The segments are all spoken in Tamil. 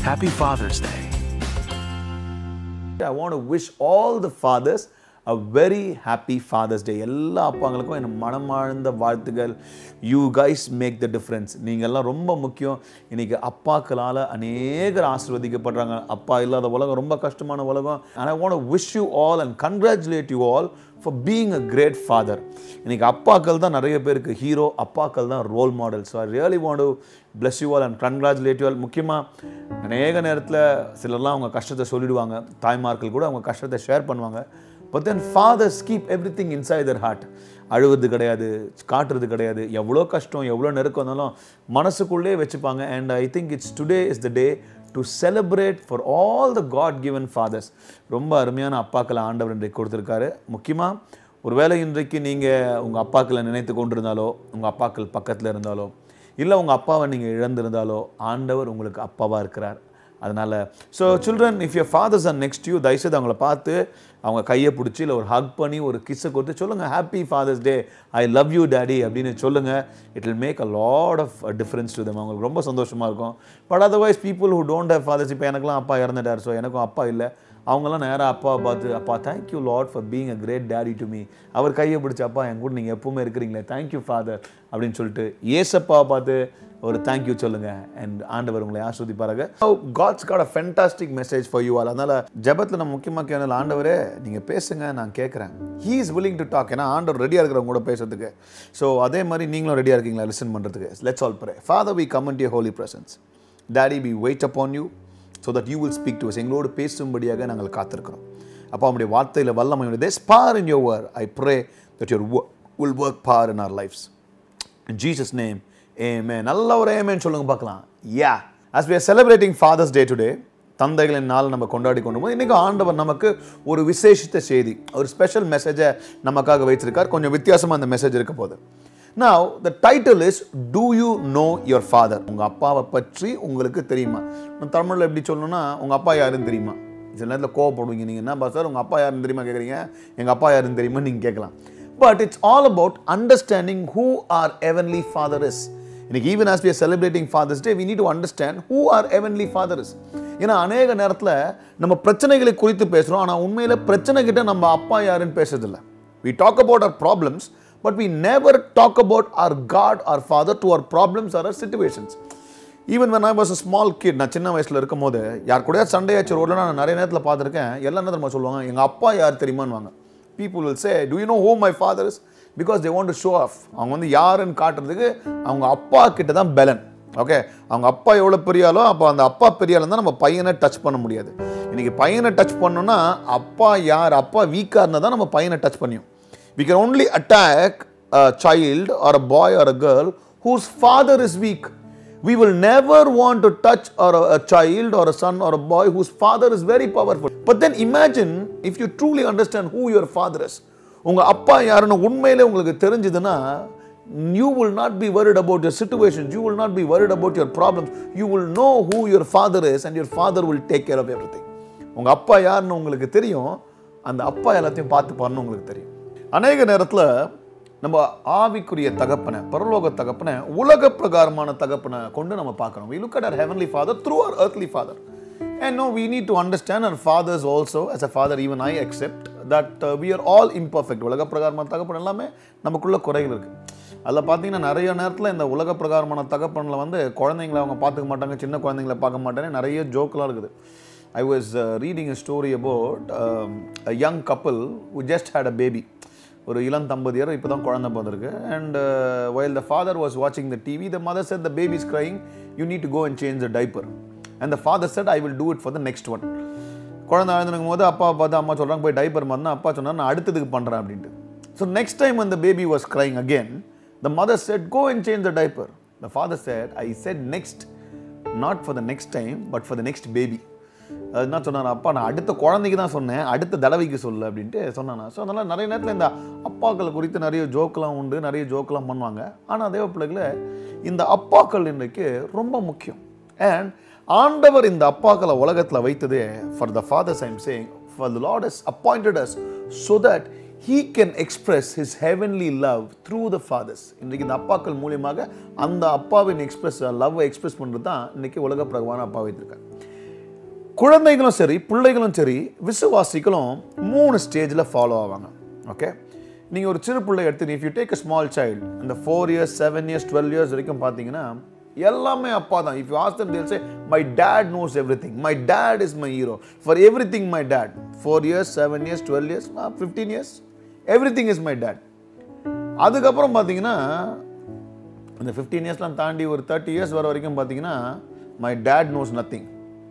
Happy Father's Day. I want to wish all the fathers a very happy Father's Day. எல்லா அப்பாங்களுக்கும் என் மனமார்ந்த வாழ்த்துக்கள். You guys make the difference. நீங்க எல்லாம் ரொம்ப முக்கியம். இன்னைக்கு அப்பாக்களால அநேகர் ஆசீர்வதிக்கப்படுறாங்க. அப்பா இல்லாத உலகம் ரொம்ப கஷ்டமான உலகம். And I want to wish you all and congratulate you all for being a great father. இன்னைக்கு அப்பாக்கள் தான் நிறைய பேருக்கு ஹீரோ, அப்பாக்கள் தான் role model. So I really want to bless you all and congratulate you all. முக்கியமாக அநேக நேரத்தில் சிலர்லாம் அவங்க கஷ்டத்தை சொல்லிடுவாங்க, தாய்மார்கள் கூட அவங்க கஷ்டத்தை ஷேர் பண்ணுவாங்க. But then fathers keep everything inside their heart. அழுவது கிடையாது, காட்டுறது கிடையாது, எவ்வளோ கஷ்டம் எவ்வளோ நெருக்கம் இருந்தாலும் மனசுக்குள்ளே வச்சுப்பாங்க. And I think today is the day to celebrate for all the God given fathers. ரொம்ப அருமையான அப்பாக்களை ஆண்டவர் இன்றைக்கு கொடுத்துருக்காரு. முக்கியமாக ஒருவேளை இன்றைக்கு நீங்கள் உங்கள் அப்பாக்களை நினைத்து கொண்டிருந்தாலோ, உங்கள் அப்பாக்கள் பக்கத்தில் இருந்தாலோ, இல்லை உங்கள் அப்பாவை நீங்கள் இழந்திருந்தாலோ, ஆண்டவர் உங்களுக்கு அப்பாவாக இருக்கிறார். அதனால் so children, if your fathers are next you, தயவுசெய்து அவங்கள பார்த்து அவங்க கையை பிடிச்சி இல்லை ஒரு ஹக் பண்ணி ஒரு கிஸ்ஸை கொடுத்து சொல்லுங்கள், happy father's day, I love you daddy அப்படின்னு சொல்லுங்கள். It will make a lot of difference to them. அவங்களுக்கு ரொம்ப சந்தோஷமாக இருக்கும். But otherwise people who don't have fathers, இப்போ எனக்குலாம் அப்பா இறந்துட்டார், ஸோ எனக்கும் அப்பா இல்லை, அவங்களாம் நேராக அப்பாவை பார்த்து, அப்பா thank you Lord for being a great daddy to me, அவர் கையை பிடிச்சி அப்பா என் கூட நீங்கள் எப்பவுமே இருக்கிறீங்களே, தேங்க்யூ ஃபாதர் அப்படின்னு சொல்லிட்டு ஏசப்பாவை பார்த்து ஒரு தேங்க்யூ சொல்லுங்க. அண்ட் ஆண்டவர் உங்களை ஆஸ்வதிப்பாராக. God's got a fantastic message for you all. அதனால் ஜெபத்தில் நம்ம முக்கியமாக கேட்கணும், ஆண்டவரே நீங்கள் பேசுங்க, நான் கேட்குறேன். He is willing to talk. ஏன்னா ஆண்டவர் ரெடியாக இருக்கிறவங்க கூட பேசுறதுக்கு. ஸோ அதே மாதிரி நீங்களும் ரெடியாக இருக்கீங்களா லிசன் பண்ணுறதுக்கு? Let's all pray. Father, we come into your holy presence. Daddy, we wait upon you so that you will speak to us. எங்களோடு பேசும்படியாக நாங்கள் காத்திருக்கிறோம். அப்போ அவனுடைய வார்த்தையில் வல்லமை உண்டு. There's power in your word. I pray that your word will work power in our lives. In Jesus' name, amen. நல்ல ஒரு amen சொல்லுங்க பார்க்கலாம். Yeah. As we are celebrating Father's Day today, தந்தைகளின் நாள் நம்ம கொண்டாடி கொண்டு போது இன்றைக்கி ஆண்டவர் நமக்கு ஒரு விசேஷித்த செய்தி, ஒரு ஸ்பெஷல் மெசேஜை நமக்காக வைத்திருக்கார். கொஞ்சம் வித்தியாசமாக அந்த மெசேஜ் இருக்க போகுது. Now, the title is, Do you know your father? உங்கள் அப்பாவை பற்றி உங்களுக்கு தெரியுமா? நான் தமிழில் எப்படி சொல்லணும்னா, உங்கள் அப்பா யாருன்னு தெரியுமா? சில நேரத்தில் கோவப்படுவீங்க, நீங்கள் என்ன சார் உங்கள் அப்பா யாருன்னு தெரியுமா கேட்குறீங்க, எங்கள் அப்பா யாருன்னு தெரியுமா நீங்கள் கேட்கலாம். But it's all about understanding who our heavenly father is. இன்னைக்கு even as we are celebrating Father's Day, we need to understand who our heavenly father is. ஏன்னா அநேக நேரத்தில் நம்ம பிரச்சனைகளை குறித்து பேசுகிறோம், ஆனால் உண்மையில் பிரச்சனை கிட்ட நம்ம அப்பா யாருன்னு பேசுறதில்லை. We talk about our problems, but we never talk about our God, our Father, to our problems or our situations. Even when I was a small kid, நான் சின்ன வயசில் இருக்கும் போது யார் கூட சண்டை ஆச்சு ரோடில் நான் நிறைய நேரத்தில் பார்த்துருக்கேன். எல்லா நேரத்தில் சொல்லுவாங்க, எங்கள் அப்பா யார் தெரியுமான்னு. People will say, do you know who my father is? Because they want to show off. அவங்க வந்து யாருன்னு காட்டுறதுக்கு அவங்க அப்பா கிட்ட தான் பலன். ஓகே, அவங்க அப்பா எவ்வளோ பெரியாலோ அப்போ அந்த அப்பா பெரியாலும் தான் நம்ம பையனை டச் பண்ண முடியாது. இன்றைக்கி பையனை டச் பண்ணோன்னா அப்பா யார், அப்பா வீக்காக இருந்தால் தான் நம்ம பையனை டச் பண்ணியும். We can only attack a child or a boy or a girl whose father is weak. We will never want to touch a child or a son or a boy whose father is very powerful. But then imagine if you truly understand who your father is. உங்கள் அப்பா யாருன்னு உண்மையிலே உங்களுக்கு தெரிஞ்சதுன்னா, you will not be worried about your situations. You will not be worried about your problems. You will know who your father is and your father will take care of everything. உங்கள் அப்பா யாருன்னு உங்களுக்கு தெரியும், அந்த அப்பா எல்லாத்தையும் பார்த்து பண்ணணும் உங்களுக்கு தெரியும். அநேக நேரத்தில் நம்ம ஆவிக்குரிய தகப்பனை, பரலோக தகப்பனை, உலக பிரகாரமான தகப்பனை கொண்டு நம்ம பார்க்கணும். We look at our heavenly father through our earthly father. And no, we need to understand our fathers also. As a father, even I accept that we are all imperfect. உலக பிரகாரமான தகப்பன் எல்லாமே நமக்குள்ள குறைகள் இருக்குது. அதில் பார்த்தீங்கன்னா நிறைய நேரத்தில் இந்த உலக பிரகாரமான தகப்பனில் வந்து குழந்தைங்களை அவங்க பார்த்துக்க மாட்டாங்க, சின்ன குழந்தைங்களை பார்க்க மாட்டாங்க, நிறைய ஜோக்கெலாம் இருக்குது. I was reading a story about a young couple who just had a baby. ஒரு இளம் தம்பதியர் இப்போ தான் குழந்தை பிறந்திருக்கு. And while the father was watching the TV, the mother said, the baby is crying, you need to go and change the diaper. And the father said, I will do it for the next one. குழந்தை அழுதுனுக்கும் போது அப்பாவை பார்த்து அம்மா சொல்கிறாங்க போய் டைப்பர் மாற்றினா, அப்பா சொன்னார் நான் அடுத்ததுக்கு பண்ணுறேன் அப்படின்ட்டு. So next time when the baby was crying again, the mother said, go and change the diaper. The father said, I said next, not for the next time, but for the next baby. அது என்ன சொன்னார், அப்பா நான் அடுத்த குழந்தைக்கு தான் சொன்னேன், அடுத்த தடவைக்கு சொல்லு அப்படின்ட்டு சொன்னானா. ஸோ அதனால் நிறைய நேரத்தில் இந்த அப்பாக்கள் குறித்து நிறைய ஜோக்கெலாம் உண்டு, நிறைய ஜோக்கெலாம் பண்ணுவாங்க. ஆனால் தேவ பிள்ளைகளை இந்த அப்பாக்கள் இன்றைக்கு ரொம்ப முக்கியம். அண்ட் ஆண்டவர் இந்த அப்பாக்களை உலகத்தில் வைத்தது for the fathers, I am saying, for the Lord has appointed us so that he can express his heavenly love through the fathers. இன்றைக்கு இந்த அப்பாக்கள் மூலியமாக அந்த அப்பாவின் லவ் எக்ஸ்பிரஸ் பண்ணுறது தான் இன்றைக்கி உலக பிரகாரமான அப்பா வைத்திருக்காங்க. குழந்தைகளும் சரி பிள்ளைகளும் சரி விசுவாசிகளும் 3 ஸ்டேஜில் ஃபாலோ ஆவாங்க. ஓகே, நீங்கள் ஒரு சிறு பிள்ளை எடுத்து if you take a small child இந்த 4 இயர்ஸ் 7 இயர்ஸ் 12 இயர்ஸ் வரைக்கும் பார்த்தீங்கன்னா எல்லாமே அப்பா தான். If you ask them they'll say my dad knows everything, my dad is my hero, for everything my dad. 4 years 7 years 12 years 15 years everything is my dad. அதுக்கப்புறம் பார்த்தீங்கன்னா இந்த 15 இயர்ஸ்லாம் தாண்டி ஒரு 30 இயர்ஸ் வர வரைக்கும் பார்த்தீங்கன்னா my dad knows nothing,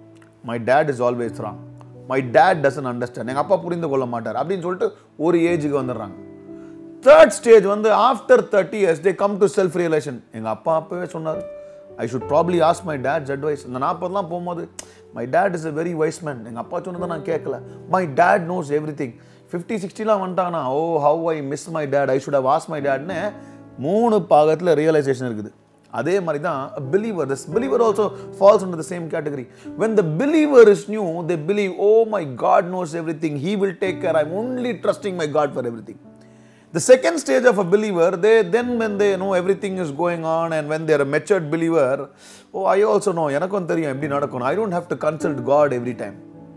my dad is always wrong, my dad doesn't understand, எங்கள் அப்பா புரிந்து கொள்ள மாட்டார் அப்படின்னு சொல்லிட்டு ஒரு ஏஜுக்கு வந்துடுறாங்க. தேர்ட் ஸ்டேஜ் வந்து after 30 years they come to self realization. எங்கள் அப்பா அப்பவே சொன்னார், I should probably ask my dad's advice. இந்த 40லாம் போகும்போது my dad is a very wise man, எங்கள் அப்பா சொன்னதை நான் கேட்கல, my dad knows everything. 50-60லாம் வந்துட்டாங்கன்னா oh how I miss my dad, I should have asked my dadன்னு 3 பாகத்தில் ரியலைசேஷன் இருக்குது. அதே மாதிரி தான் a believer, this believer also falls under the same category. When the believer is new, they believe oh my God knows everything, he will take care, I'm only trusting my God for everything. The second stage of a believer, when they know everything is going on and when they are a matured believer, oh I also know, எனக்கும் தெரியும் எப்படி நடக்கும், I don't have to consult God every time.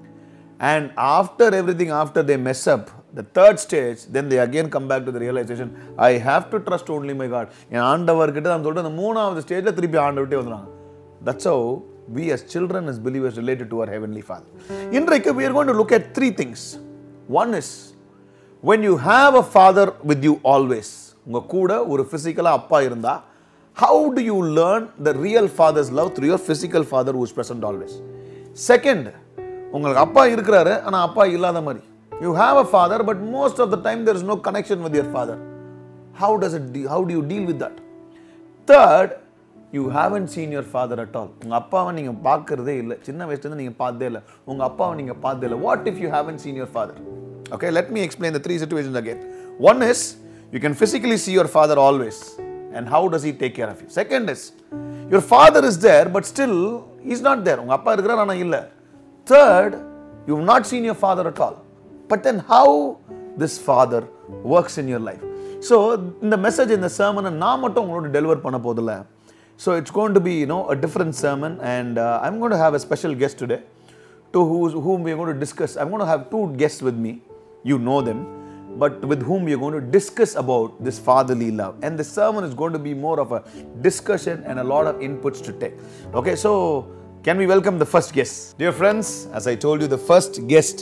And after everything, after they mess up, the third stage, then they again come back to the realization, I have to trust only my God. என் ஆண்டவர்கிட்ட நான் சொல்லிட்டு அந்த 3வது ஸ்டேஜில் திருப்பி ஆண்டவர்கிட்டே வந்துடுறாங்க. That's how we as children, as believers related to our Heavenly Father. இன்றைக்கு we are going to look at 3 things. One is, when you have a father with you always, உங்க கூட ஒரு பிசிக்கலா அப்பா இருந்தா, how do you learn the real father's love through your physical father who is present always? Second, உங்களுக்கு அப்பா இருக்கிறாரு ஆனா அப்பா இல்லாத மாதிரி. You have a father but most of the time there is no connection with your father. How do you deal with that? Third, you haven't seen your father at all. உங்க அப்பாவை நீங்க பார்க்கறதே இல்லை, சின்ன வயசுல இருந்து நீங்க பார்த்ததே இல்லை, உங்க அப்பாவை நீங்க பார்த்ததே இல்லை. What if you haven't seen your father? Okay, let me explain the 3 situations again. One is, you can physically see your father always, and how does he take care of you? Second is, your father is there but still he's not there, உங்க அப்பா இருக்கிறார் ஆனா இல்ல. Third, you've not seen your father at all, but then how this father works in your life. So in the message, in the sermon, நான் மட்டும் உங்களோட டெலிவர் பண்ண போதில்லை. So it's going to be a different sermon, and I'm going to have a special guest today to whom we are going to discuss. I'm going to have 2 guests with me. You know them, but with whom we are going to discuss about this fatherly love. And the sermon is going to be more of a discussion and a lot of inputs to take. Okay, so can we welcome the first guest? Dear friends, as I told you, the first guest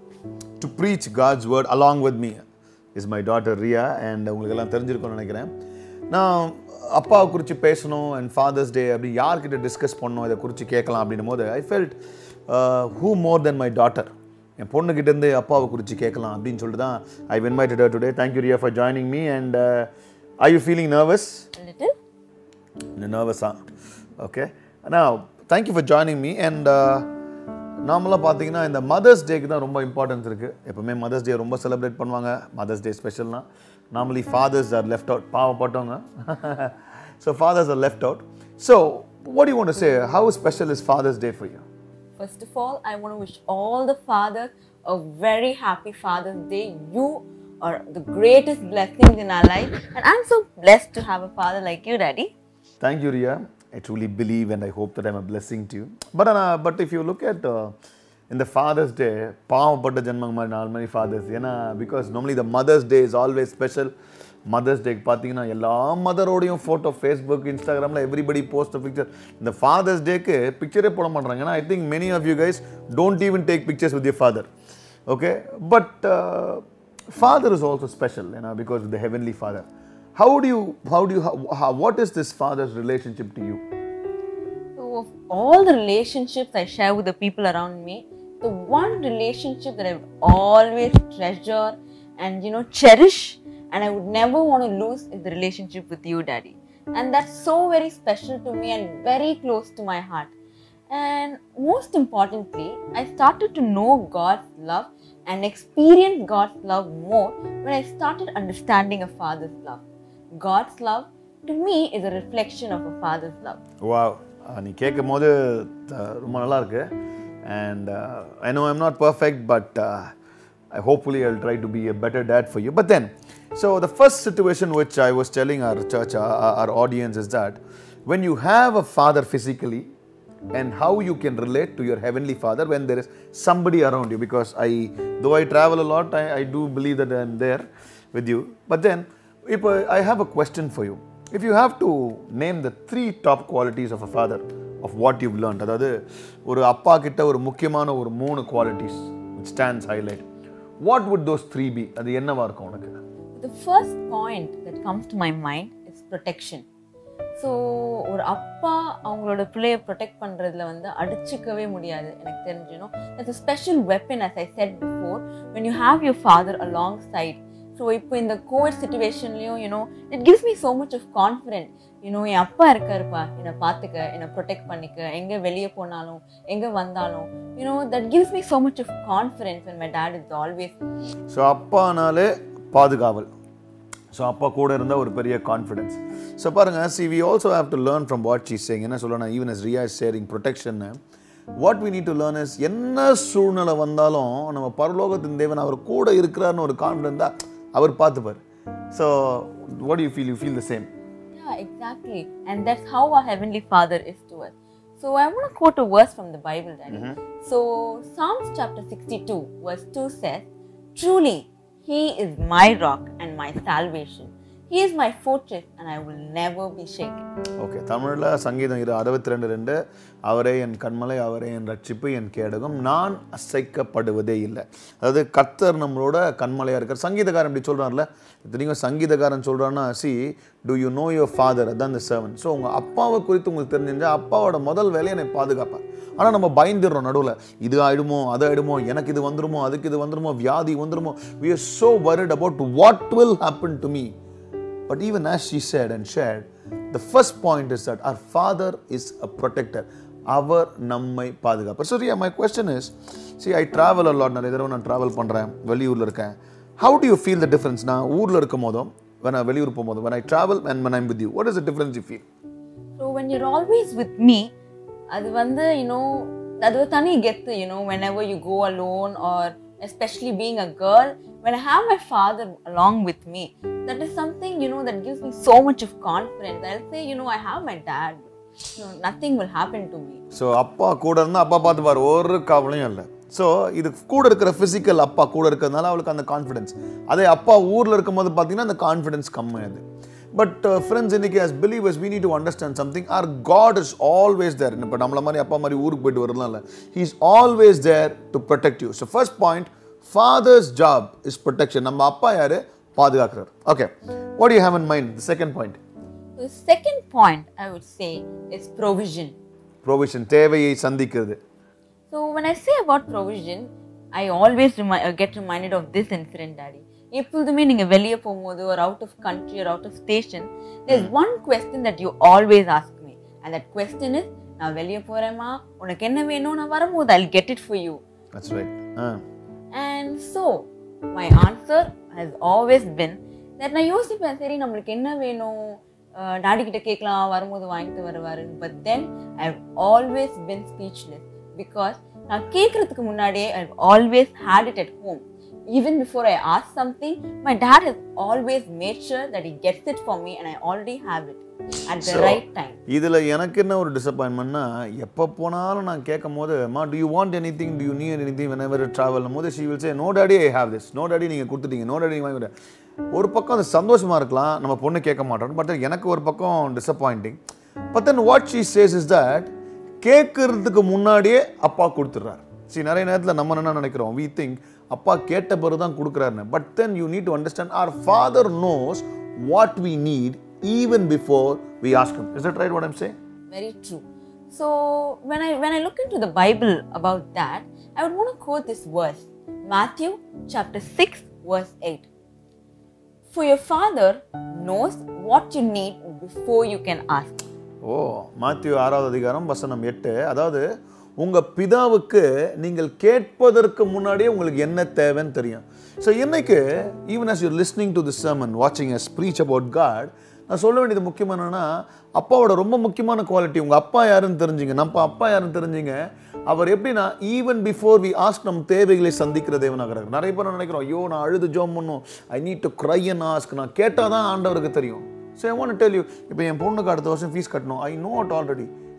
to preach God's word along with me is my daughter Ria, and உங்களுக்கு எல்லாம் தெரிஞ்சிருக்கும்னு நினைக்கிறேன். நான் அப்பாவை குறித்து பேசணும் and Father's Day அப்படி யார்கிட்ட டிஸ்கஸ் பண்ணணும், இதை குறித்து கேட்கலாம் அப்படின்னும் போது I felt who more than my daughter, என் பொண்ணுக்கிட்டேருந்து அப்பாவை குறித்து கேட்கலாம் அப்படின்னு சொல்லிட்டு தான் I've invited her today. Thank you Ria for joining me, and are you feeling nervous? A little. Nervous, huh? Okay. Now, thank you for joining me, and நார்மலாக பார்த்தீங்கன்னா இந்த மதர்ஸ் டேக்கு தான் ரொம்ப இம்பார்ட்டன்ஸ் இருக்குது. எப்போவுமே மதர்ஸ் டே ரொம்ப செலிப்ரேட் பண்ணுவாங்க. மதர்ஸ் டே ஸ்பெஷல்னா normally fathers are left out, பாவப்பட்டவங்க. So fathers are left out. So what do you want to say? How special is Father's Day for you? First of all, I want to wish all the fathers a very happy Father's Day. You are the greatest blessings in our life, and I'm so blessed to have a father like you, Daddy. Thank you, Ria. I truly believe and I hope that I'm a blessing to you. But if you look at in the Father's Day, பாவப்பட்ட ஜென்மங்க மாதிரி 4 மணி fathers, ஏன்னா because normally the Mother's Day is always special. Mother's டேக்கு பார்த்தீங்கன்னா எல்லா மதரோடையும் ஃபோட்டோ ஃபேஸ்புக் இன்ஸ்டாகிராமில் எவ்ரிபடி போஸ்ட் பிக்சர். இந்த ஃபாதர்ஸ் டேக்கு பிக்சரே போட மாட்டாங்க. ஏன்னா I think many of you guys don't even take pictures with your father. Okay, but father is also special, ஏன்னா because the heavenly father. What is this father's relationship to you? So of all the relationships I share with the people around me, the one relationship that I would always treasure and cherish, and I would never want to lose, is the relationship with you, Daddy. And that's so very special to me and very close to my heart. And most importantly, I started to know God's love and experience God's love more when I started understanding a father's love. God's love to me is a reflection of a father's love. Wow, நீ கேட்கும் போது ரொம்ப நல்லா இருக்கு. And I know I'm not perfect, but hopefully I'll try to be a better dad for you. But then, so the first situation which I was telling our church, our audience, is that when you have a father physically, and how you can relate to your heavenly Father when there is somebody around you. Because though I travel a lot, I do believe that I am there with you. But then, if I have a question for you. If you have to name the 3 top qualities of a father, of what you've learned, அதாவது ஒரு அப்பா கிட்ட ஒரு முக்கியமான ஒரு 3 qualities which stands highlight, what would those 3 be? அது என்னவா இருக்கும் உனக்கு? The first point that comes to my mind is protection. So ஒரு அப்பா அவங்களோட பிள்ளையை ப்ரொடெக்ட் பண்ணுறதுல வந்து அடிச்சிக்கவே முடியாது எனக்கு தெரிஞ்சுனோம். That's a special weapon, as I said before, when you have your father alongside. So இப்போ இந்த கோவிட் சுச்சுவேஷன்லையும் it gives me so much of confident. என் அப்பா இருக்காருப்பா, என்னை பார்த்துக்க, என்னை ப்ரொடெக்ட் பண்ணிக்க, எங்கே வெளியே போனாலும் எங்கே வந்தாலும் that gives me so much of confidence when my dad is always. So அப்பானாலே பாதுகாவல். ஸோ அப்பா கூட இருந்தால் ஒரு பெரிய கான்ஃபிடென்ஸ். ஸோ பாருங்கள், see we also have to learn from what she's saying. என்ன சொல்லணும், even as Riya is sharing protection, what we need to learn is என்ன சூழ்நிலை வந்தாலும் நம்ம பரலோகத்தின் தேவன் அவர் கூட இருக்கிறார்னு ஒரு கான்ஃபிடென்ட் தான் அவர் பார்த்துப்பார். So what do you feel? You feel the same? Yeah, exactly. And that's how our Heavenly Father is to us. So I want to quote a verse from the Bible, Daddy. So Psalms chapter 62 verse 2 says, "Truly, He is my rock and my salvation. He is my fortress and I will never be shaken." Okay, தமிழில் சங்கீதம் 62:2, அவரே என் கன்மலை, அவரே என் ரட்சிப்பு, என் கேடகம், நான் அசைக்கப்படுவதே இல்லை. அதாவது கர்த்தர் நம்மளோட கண்மலையாக இருக்கார். சங்கீதக்காரன் இப்படி சொல்கிறார்ல, இத்தனைக்கும் சங்கீதக்காரன் சொல்கிறான்னா, see, do you know your father? அதான் the servant. ஸோ உங்கள் அப்பாவை குறித்து உங்களுக்கு தெரிஞ்சிருந்தால் அப்பாவோட முதல் வேலையை என்னை பாதுகாப்பார். ஆனால் நம்ம பயந்துடுறோம் நடுவில், இது ஆகிடுமோ அது ஆகிடுமோ, எனக்கு இது வந்துடுமோ அதுக்கு இது வந்துடுமோ, வியாதி வந்துடுமோ. we are so worried about what will happen to me. But even as she said and shared, the first point is that our Father is a protector. அவர் நம்மை பாதுகாப்பார். So Riya, my question is, see, I travel a lot. நிறைய தடவை நான் ட்ராவல் பண்ணுறேன், வெளியூரில் இருக்கேன். How do you feel the difference? நான் ஊரில் இருக்கும் போதும் when I வெளியூர் போகும்போதும், when I travel and when I'm with you, what is the difference you feel? So when you're always with me, அது வந்து அது ஒரு தனி கெத்து. whenever you go alone, or especially being a girl, when I have my father along with me, that is something that gives me so much of confidence. I'll say I have my dad, nothing will happen to me. So அப்பா கூட இருந்தால் அப்பா பார்த்துப்பார், ஒரு கவலையும் இல்லை. ஸோ இது கூட இருக்கிற ஃபிசிக்கல் அப்பா கூட இருக்கிறதுனால அவளுக்கு அந்த கான்ஃபிடென்ஸ். அதே அப்பா ஊரில் இருக்கும் போது பார்த்தீங்கன்னா அந்த கான்ஃபிடென்ஸ் கம்மியாது. பட் ஃப்ரெண்ட்ஸ், இன்னைக்கு as believers we need to understand something. Our God is always there. இப்போ நம்மள மாதிரி அப்பா மாதிரி ஊருக்கு போயிட்டு வரலாம் இல்லை, He is always there to protect you. So first point, father's job is protection. நம்ம அப்பா யாரு? பாதுகாக்கிறார். Okay, what do you have in mind? The second point. The second point I would say is provision. Provision, தேவையை சந்திக்கிறது. So when I say about provision, I always get reminded of this incident, Daddy. எப்போதுமே நீங்கள் வெளியே போகும்போது, or out of country or out of station, there's one question that you always ask me, and that question is, நான் வெளியே போகிறேம்மா, உனக்கு என்ன வேணும், நான் வரும்போது I'll get it for you. That's right. And so my answer has always been that நான் யோசிப்பேன், சரி நம்மளுக்கு என்ன வேணும், டாடி கிட்ட கேட்கலாம், வரும்போது வாங்கிட்டு வருவாருன்னு. But then I've always been speechless, because நான் கேட்கறதுக்கு முன்னாடியே I've always had it at home. Even before I ask something, my dad has always made sure that he gets it for me, and I already have it at the right time. இதில் எனக்கு என்ன ஒரு டிசப்பாயின்மெண்ட்னா, எப்போ போனாலும் நான் கேட்கும் போது, மா do you want anything, do you need anything whenever you travel போது she will say, no daddy, I have this, no daddy நீங்கள் கொடுத்துட்டீங்க, no daddy வாங்கி விட. ஒரு பக்கம் அது சந்தோஷமாக இருக்கலாம், நம்ம பொண்ணு கேட்க மாட்டோம். பட் எனக்கு ஒரு பக்கம் disappointing. But then what she says is that கேட்கறதுக்கு முன்னாடியே அப்பா கொடுத்துட்றாரு. சரி, நிறைய நேரத்தில் நம்ம என்ன நினைக்கிறோம், we think அப்பா கேட்ட பிறகு தான் கொடுக்குறாருன்னு. But then you need to understand, our Father knows what we need even before we ask Him. Is that right what I'm saying? Very true. So when I look into the Bible about that, I would want to quote this verse, Matthew chapter 6 verse 8. For your Father knows what you need before you can ask. Matthew 6வது அதிகாரம் வசனம் 8. அதாவது உங்கள் பிதாவுக்கு நீங்கள் கேட்பதற்கு முன்னாடியே உங்களுக்கு என்ன தேவைன்னு தெரியும். ஸோ இன்னைக்கு even as you're listening to the sermon, watching us preach about God, நான் சொல்ல வேண்டியது முக்கியமாக என்னன்னா, அப்பாவோட ரொம்ப முக்கியமான குவாலிட்டி, உங்கள் அப்பா யாருன்னு தெரிஞ்சுங்க. நம்ம அப்பா யாருன்னு தெரிஞ்சுங்க. அவர் எப்படின்னா, ஈவன் பிஃபோர் வி ஆஸ்க், நம் தேவைகளை சந்திக்கிற தேவனாகிறார். நிறைய பேர் நினைக்கிறோம், ஐயோ நான் அழுது ஜோம் பண்ணும், I need to cry and ask, நான் கேட்டால் தான் ஆண்டவருக்கு தெரியும். So I want to tell you, இப்போ என் பொண்ணுக்கு அடுத்த வருஷம் ஃபீஸ் கட்டணும், I know it already.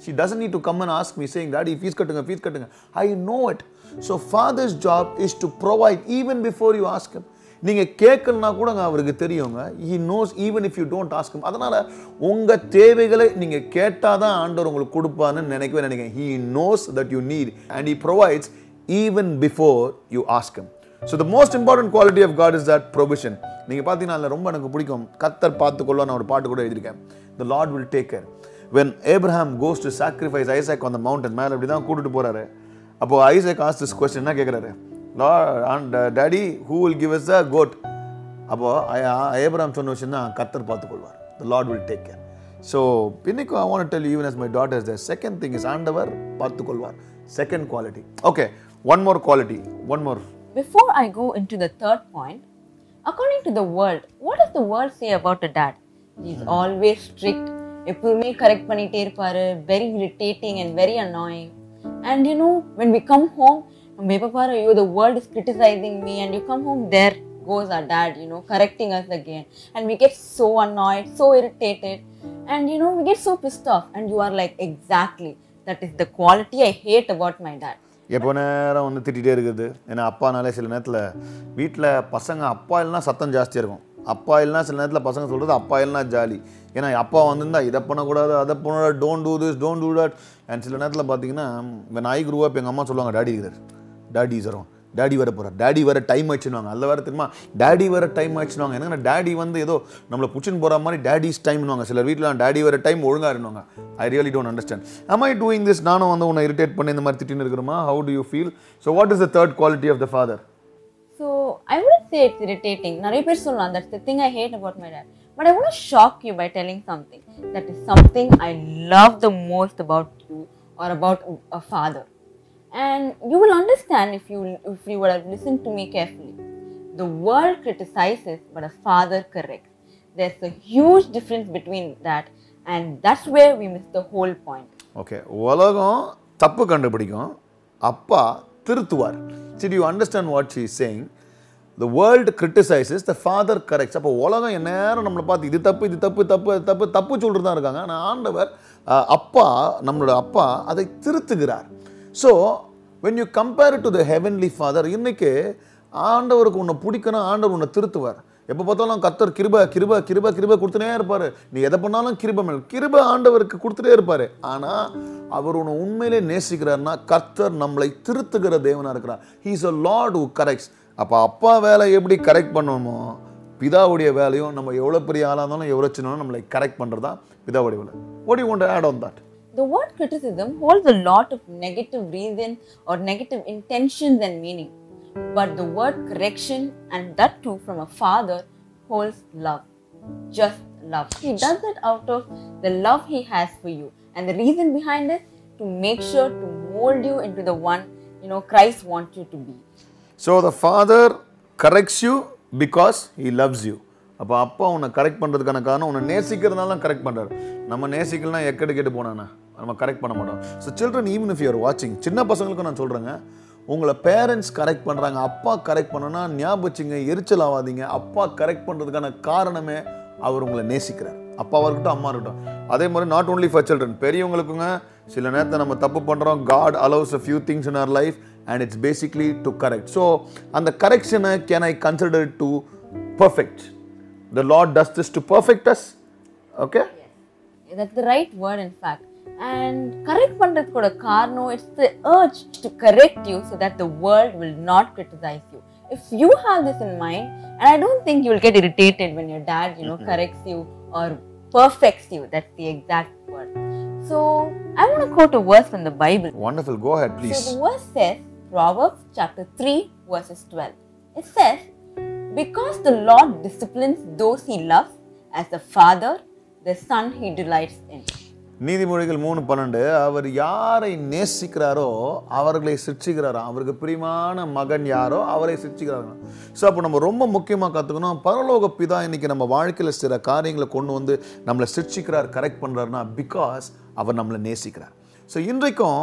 She doesn't need to come and ask me saying, Daddy, fees kattunga, fees kattunga. I know it. So father's job is to provide even before you ask him. நீங்க கேட்கலனா கூட அவருக்கு தெரியுங்க. He knows even if you don't ask him. அதனால உங்க தேவைகளை நீங்க கேட்டாதான் ஆண்டவர் உங்களுக்கு கொடுப்பான்னு நினைக்கவே நினைக்கிறேன். He knows that you need and he provides even before you ask him. So the most important quality of God is that provision. நீங்க பாத்தீங்கன்னா அதுல ரொம்ப எனக்கு பிடிக்கும். கர்த்தர் பார்த்துக்கொள்ள நான் ஒரு பாட்டு கூட எழுதியிருக்கேன். The Lord will take care. When Abraham goes to sacrifice Isaac on the mountain, மேல அப்படி தான் கூட்டிட்டு போறாரு. அப்போ Isaac asks this question, என்ன கேக்குறாரு? Lord and Daddy, who will give us the goat? அப்போ Abraham சொன்ன விஷயம் தான் கர்த்தர் பார்த்துக்கொள்வார். The Lord will take care. So இன்னைக்கு I want to tell you, even as my daughter is there, second thing is ஆண்டவர் பார்த்துக்கொள்வார். Second quality. Okay, one more quality. One more. Before I go into the third point, according to the world, what does the world say about a dad? He's always strict, எப்பவுமே கரெக்ட் பண்ணிட்டே இருப்பாரு, very irritating and very annoying. And you know, when we come home, நம்ம எப்ப பாரு, the world is criticizing me, and you come home, there goes our dad, correcting us again. And we get so annoyed, so irritated, and we get so pissed off. And you are like, exactly, that is the quality I hate about my dad. எப்போ நேரம் வந்து திட்டிகிட்டே இருக்குது. ஏன்னா அப்பானாலே சில நேரத்தில் வீட்டில் பசங்க அப்பா இல்லைனா சத்தம் ஜாஸ்தியாக இருக்கும். அப்பா இல்லைனா சில நேரத்தில் பசங்க சொல்கிறது அப்பா இல்லைனா ஜாலி. ஏன்னா அப்பா வந்திருந்தா இதை பண்ணக்கூடாது, அதை பண்ணக்கூடாது, don't do this, don't do that. And சில நேரத்தில் பார்த்தீங்கன்னா when I grew up, எங்கள் அம்மா சொல்லுவாங்க, டாடி இருக்கிறார், டாடி இஸ் டாடி வர போகிறார், டாடி வர டைம் ஆயிடுச்சுன்னுவாங்க. அதில் வேறு தெரியுமா, டாடி வர டைம் ஆயிடுச்சுன்னுவாங்க. என்னன்னா டாடி வந்து ஏதோ நம்மளை புச்சின்னு போகிற மாதிரி டாடிஸ் டைம்னுவாங்க. சில வீட்டில் டாடி வர டைம் ஒழுங்காக இருந்துவாங்க. I really don't understand. Am I doing this? நானும் வந்து உன்னை இரிட்டேட் பண்ணி இந்த மாதிரி திட்டின்னு இருக்கிறோமா? How do you feel? So what is the third quality of the father? So I wouldn't say it's irritating. நிறைய பேர் சொல்லலாம், that's the thing I hate about my dad. But I want to shock you by telling something. That is something I love the most about you or about a father. And you will understand if you would have listened to me carefully. The world criticizes, but a father corrects. There's a huge difference between that, and that's where we miss the whole point. Okay, உலகம் தப்பு கண்டுபிடிக்கும், அப்பா திருத்துவார். See, do you understand what she is saying? The world criticizes, the father corrects. அப்போ உலகம் எந்நேரம் நம்மளை பார்த்து இது தப்பு, இது தப்பு, தப்பு, தப்பு, தப்பு சொல்லிட்டு தான் இருக்காங்க. ஆனால் ஆண்டவர் அப்பா, நம்மளோட அப்பா அதை திருத்துகிறார். So when you compare it to the heavenly father, இன்னைக்கு ஆண்டவருக்கு உன்னை பிடிக்கணும், ஆண்டவர் உன்னை திருத்துவார். எப்போ பார்த்தாலும் கர்த்தர் கிருபை கிருபை கிருபை கிருபை கொடுத்துனே இருப்பார். நீ எதை பண்ணாலும் கிருபை மேல் கிருபை ஆண்டவருக்கு கொடுத்துட்டே இருப்பார். ஆனால் அவர் உன்னை உண்மையிலே நேசிக்கிறார்னா கர்த்தர் நம்மளை திருத்துகிற தேவனாக இருக்கிறார். He is a Lord who corrects. அப்போ அப்பா வேலை எப்படி கரெக்ட் பண்ணணுமோ, பிதாவுடைய வேலையும் நம்ம எவ்வளோ பெரிய ஆளாக இருந்தாலும் எவ்வளோ சின்னாலும் நம்மளை கரெக்ட் பண்ணுறது தான் பிதாவுடைய வேலை. What do you want to add on that? The word criticism holds a lot of negative reason or negative intentions and meaning. But the word correction, and that too from a father, holds love. Just love. He does it out of the love he has for you. And the reason behind it, to make sure to mold you into the one, Christ wants you to be. So the father corrects you because he loves you. அப்போ அப்பா உன்னை கரெக்ட் பண்ணுறதுக்கான காரணம் உன்னை நேசிக்கிறதுனால தான் கரெக்ட் பண்ணுறாரு. நம்ம நேசிக்கலனா எக்கெடு கெட்டு போனானா நம்ம கரெக்ட் பண்ண மாட்டோம். So children, even if you are வாட்சிங், சின்ன பசங்களுக்கும் நான் சொல்கிறேங்க, உங்களை பேரண்ட்ஸ் கரெக்ட் பண்ணுறாங்க, அப்பா கரெக்ட் பண்ணனா ஞாபகம் வச்சுங்க, எரிச்சல் ஆகாதீங்க. அப்பா கரெக்ட் பண்ணுறதுக்கான காரணமே அவர் உங்களை நேசிக்கிறார். அப்பாவாக இருக்கட்டும், அம்மா இருக்கட்டும். அதே மாதிரி நாட் ஓன்லி ஃபார் சில்ட்ரன், பெரியவங்களுக்குங்க சில நேரத்தை நம்ம தப்பு பண்ணுறோம். God allows a few things in our life and it's basically to correct. So அந்த கரெக்ஷனை can I consider it to perfect? The Lord does this to perfect us. Okay? Yes. That's the right word in fact. And correct பண்றதுக்கோட காரணம், it's the urge to correct you so that the world will not criticize you. If you have this in mind, and I don't think you will get irritated when your dad, corrects you or perfects you. That's the exact word. So I want to quote a verse from the Bible. Wonderful. Go ahead, please. So the verse says, Proverbs chapter 3 verses 12. It says, because the Lord disciplines those he loves, as the father, the son he delights in. நீதிமொழிகள் 3:12, அவர் யாரை நேசிக்கிறாரோ அவர்களை சிட்சிக்கிறாரோ, அவருக்கு பிரியமான மகன் யாரோ அவரை சிட்சிக்கிறாரோ. ஸோ அப்போ நம்ம ரொம்ப முக்கியமாக கற்றுக்கணும், பரலோக பிதா இன்னைக்கு நம்ம வாழ்க்கையில் சில காரியங்களை கொண்டு வந்து நம்மளை சிட்சிக்கிறார், கரெக்ட் பண்ணுறாருன்னா பிகாஸ் அவர் நம்மளை நேசிக்கிறார். ஸோ இன்றைக்கும்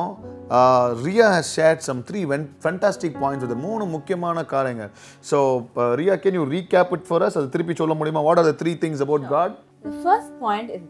Riya has shared some 3 fantastic points with 3 முக்கியமான காரியங்கள். So Riya, can you recap it for us? அது திருப்பி சொல்ல முடியுமா? What are the 3 things about God? The first point is that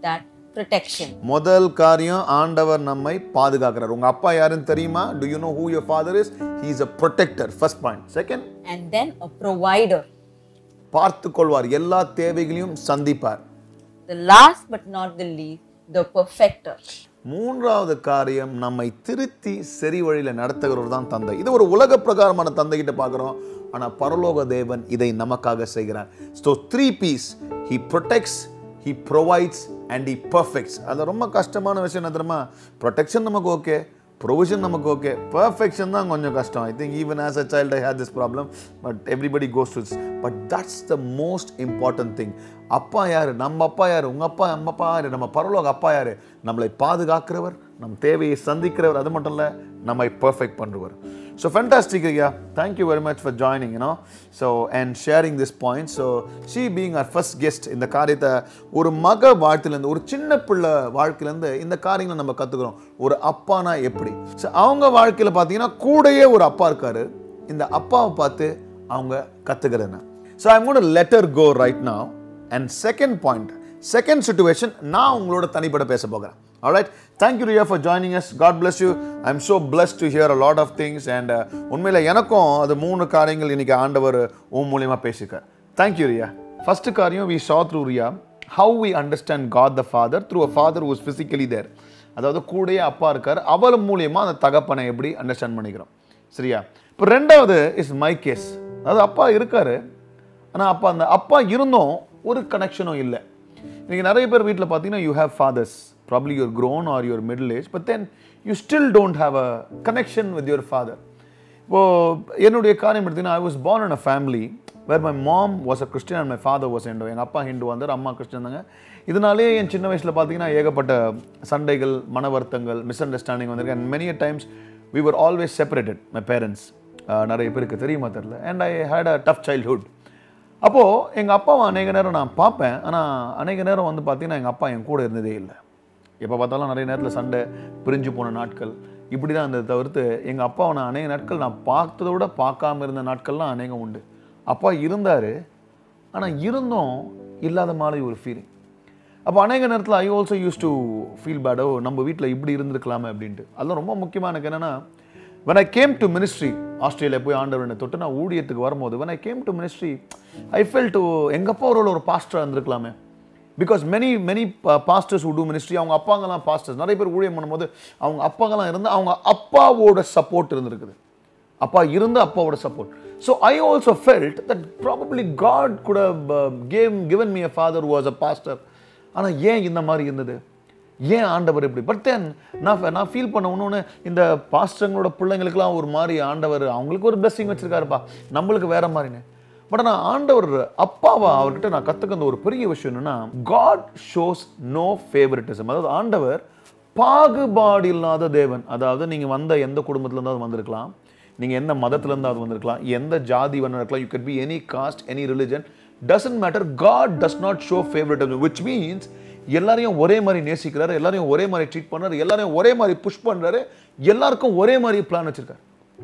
protection. முதல் காரியம் ஆண்டவர் நம்மை பாதுகாக்கிறார். உங்க அப்பா யாருன்னு தெரியுமா? Do you know who your father is? He is a protector. First point. Second, And then a provider. பார்த்து கொள்வார், எல்லா தேவைகளையும் சந்திப்பார். The last but not the least, the perfecter. மூன்றாவது காரியம் நம்மை திருத்தி சரி வழியில நடத்துகிறவர் தான் தந்தை. இது ஒரு உலக பிரகாரமான தந்தை கிட்ட பார்க்கிறோம். ஆனா பரலோக தேவன் இதை நமக்காக செய்கிறார். So 3 P's. He protects, he provides and he perfects. அது ரொம்ப கஷ்டமான விஷயம் என்ன தெரியுமா? protection நமக்கு ஓகே, provision நமக்கு ஓகே, perfection தான் கொஞ்சம் கஷ்டம். I think even as a child I had this problem, but everybody goes through this. But that's the most important thing. அப்பா யாரு? நம்ம அப்பா யாரு? உங்க அப்பா நம்ம அப்பா யாரு? நம்ம பரலோக அப்பா யாரு? நம்மளை பாதுகாக்கிறவர், நம் தேவையை சந்திக்கிறவர், அது மட்டும் இல்ல நம்மை பெர்ஃபெக்ட் பண்றவர். So fantastic, Riya. Thank you very much for joining, so and sharing this point. So she being our first guest இந்த காரியத்தை ஒரு மக வாழ்க்கையில இருந்து, ஒரு சின்ன பிள்ளை வாழ்க்கையில இருந்து இந்த காரியங்களை நம்ம கத்துக்கிறோம். ஒரு அப்பானா எப்படி? So அவங்க வாழ்க்கையில பாத்தீங்கன்னா கூடயே ஒரு அப்பா இருக்காரு. இந்த அப்பாவை பார்த்து அவங்க கத்துக்கிறேன். So I'm going to let her go right now. And second point, second situation, நான் உங்களோட தனிப்பட பேச போகிறேன். All right. Thank you, Riya, for joining us. God bless you. I'm so blessed to hear a lot of things. And உண்மையில எனக்கும் அது 3 காரியங்கள் இன்னைக்கு ஆண்டவர் மூலமா பேசிருக்கார். Thank you, Riya. First காரியம் we saw through Riya how we understand God the Father through a father who is physically there. அதாவது கூடயே அப்பா இருக்கார். அவர் மூலமா அந்த தகப்பனை எப்படி அண்டர்ஸ்டாண்ட் பண்ணிக்கிறோம். சரியா? இப்போ ரெண்டாவது இஸ் மை கேஸ். அதாவது அப்பா இருக்காரு. ஆனா அந்த அப்பா இருந்தும் ஒரு கனெக்ஷனும் இல்லை. இன்னைக்கு நிறைய பேர் வீட்டில் பார்த்தீங்கன்னா you have fathers. Probably you're grown or you're middle age, but then you still don't have a connection with your father. இப்போ என்னுடைய காரியம் எடுத்தீங்கன்னா I was born in a family where my mom was a Christian and my father was Hindu. எங்கள் அப்பா ஹிந்து வந்தார், அம்மா கிறிஸ்டியன் தாங்க. இதனாலே என் சின்ன வயசில் பார்த்தீங்கன்னா ஏகப்பட்ட சண்டைகள், மன வருத்தங்கள், மிஸ் அண்டர்ஸ்டாண்டிங் வந்திருக்கு. And many times we were always separated, my parents. நிறைய பேருக்கு தெரியுமா தெரியல. And I had a tough childhood. அப்போது எங்கள் அப்பாவை அநேக நேரம் நான் பார்ப்பேன். ஆனால் அநேக நேரம் வந்து பார்த்தீங்கன்னா எங்கள் அப்பா என் கூட இருந்ததே இல்லை. எப்போ பார்த்தாலும் நிறைய நேரத்தில் சண்டை, பிரிஞ்சு போன நாட்கள் இப்படி தான் இருந்ததை தவிர்த்து எங்கள் அப்பாவை நான் அநேக நாட்கள் நான் பார்த்ததை விட பார்க்காம இருந்த நாட்கள்லாம் அநேகம் உண்டு. அப்பா இருந்தார், ஆனால் இருந்தும் இல்லாத மாதிரி ஒரு ஃபீலிங். அப்போ அநேக நேரத்தில் I also use to feel பேடோ, நம்ம வீட்டில் இப்படி இருந்திருக்கலாமே அப்படின்ட்டு. அதெல்லாம் ரொம்ப முக்கியமாக எனக்கு என்னென்னா, when I came to ministry, Australia போய் ஆண்டவர் என்னை தொட்டு நான் ஊழியத்துக்கு வரும்போது when I came to ministry, I felt எங்கள் அப்பா ஒரு பாஸ்டராக இருந்திருக்கலாமே. Because many pastors who do ministry, அவங்க அப்பாங்கெல்லாம் பாஸ்டர்ஸ், நிறைய பேர் ஊழியம் பண்ணும்போது அவங்க அப்பாங்கெல்லாம் இருந்து அவங்க அப்பாவோட சப்போர்ட் இருந்திருக்குது. அப்பா இருந்து அப்பாவோட support. So I also felt that probably God could have given me a father who was a pastor. ஆனால் ஏன் இந்த மாதிரி இருந்தது? ஏன் ஆண்டவர் இப்படி? பட் தென் நான் ஃபீல் பண்ண ஒன்று, இந்த பாஸ்டர்களோட பிள்ளைங்களுக்குலாம் ஒரு மாதிரி ஆண்டவர் அவங்களுக்கு ஒரு பிளெஸிங் வச்சிருக்காருப்பா, நம்மளுக்கு வேற மாதிரின்னு. பட் நான் ஆண்டவர் அப்பாவா அவர்கிட்ட நான் கற்றுக்கிற ஒரு பெரிய விஷயம் என்னன்னா, God shows no favoritism. அதாவது ஆண்டவர் பாகுபாடு இல்லாத தேவன். அதாவது நீங்கள் வந்த எந்த குடும்பத்துலேருந்தாவது வந்திருக்கலாம், நீங்கள் எந்த மதத்துலேருந்தாவது வந்திருக்கலாம், எந்த ஜாதி வேணா இருக்கலாம், you could be any caste, any religion, doesn't matter. God does not show favoritism, which means எல்லாரையும் ஒரே மாதிரி நேசிக்கிறாரு, எல்லாரையும் ஒரே மாதிரி ட்ரீட் பண்ணுறாரு, எல்லாரையும் ஒரே மாதிரி புஷ் பண்ணுறாரு, எல்லாருக்கும் ஒரே மாதிரி பிளான் வச்சிருக்காரு.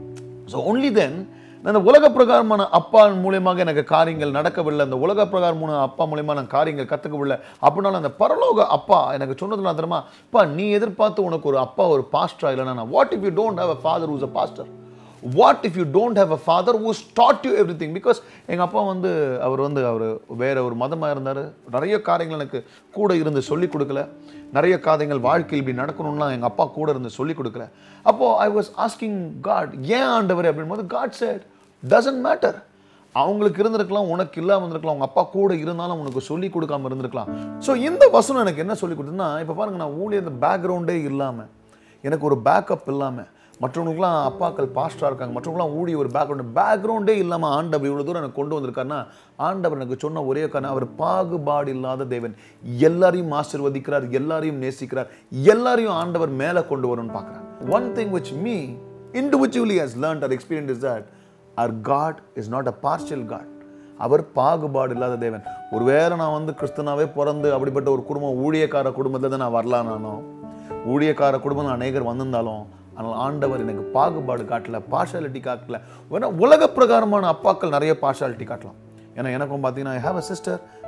ஸோ ஒன்லி தென் அந்த உலக பிரகாரமான அப்பா மூலியமாக எனக்கு காரியங்கள் நடக்கவில்லை, அந்த உலக பிரகாரமான அப்பா மூலியமாக நான் காரியங்கள் கற்றுக்கவில்லை அப்படின்னாலும் அந்த பரலோக அப்பா எனக்கு சொன்னதுனா தெரியுமா, அப்பா நீ எதிர்பார்த்து உனக்கு ஒரு அப்பா ஒரு பாஸ்டரா இல்லைனா, what if you don't have a father who's a pastor? What if you don't have a father who's taught you everything? Because எங்கள் அப்பா அவர் வேற ஒரு மதமாக இருந்தார், நிறைய காரியங்கள் எனக்கு கூட இருந்து சொல்லிக் கொடுக்கல, நிறைய காரியங்கள் வாழ்க்கையில் இப்படி நடக்கணும்னா எங்கள் அப்பா கூட இருந்து சொல்லிக் கொடுக்கல. அப்போது ஐ வாஸ் ஆஸ்கிங் காட், ஏன் ஆண்டவர் அப்படின்போது God said, doesn't matter. அவங்களுக்கு இருந்திருக்கலாம், உனக்கு இல்லாமல் இருந்திருக்கலாம், உங்கள் அப்பா கூட இருந்தாலும் உனக்கு சொல்லிக் கொடுக்காம இருந்திருக்கலாம். ஸோ இந்த வசனம் எனக்கு என்ன சொல்லிக் கொடுத்ததுன்னா, இப்போ பாருங்க, நான் ஊழியர் பேக்ரவுண்டே இல்லாமல், எனக்கு ஒரு பேக்கப் இல்லாமல், மற்றவங்களுக்குலாம் அப்பாக்கள் பாஸ்டராக இருக்காங்க, மற்றவங்களாம் ஊழிய ஒரு பேக்ரவுண்டே இல்லாமல் ஆண்டவர் இவ்வளோ தூரம் எனக்கு கொண்டு வந்திருக்காருன்னா, ஆண்டவர் எனக்கு சொன்ன ஒரே காரணம், அவர் பாகுபாடு இல்லாத தேவன், எல்லாரையும் ஆசீர்வதிக்கிறார், எல்லாரையும் நேசிக்கிறார், எல்லாரையும் ஆண்டவர் மேலே கொண்டு வரணும்னு பார்க்குறார். One thing which me individually has learned or experienced is that our God is not a partial God. அவர் பாகுபாடு இல்லாத தேவன். ஒருவேளை நான் கிறிஸ்தனாவே பிறந்து அப்படிப்பட்ட ஒரு குடும்பம், ஊழியக்கார குடும்பத்தில் தான் நான் வரலாம், நானும் ஊழியக்கார குடும்பம் அநேகர் வந்திருந்தாலும், ஆனால் ஆண்டவர் எனக்கு பாகுபாடு காட்டல, பார்ஷாலிட்டி காட்டல. வேணா உலக பிரகாரமான அப்பாக்கள் நிறைய பார்ஷாலிட்டி காட்டலாம். ஏன்னா எனக்கும் பார்த்தீங்கன்னா ஐ ஹேவ் அ சிஸ்டர்,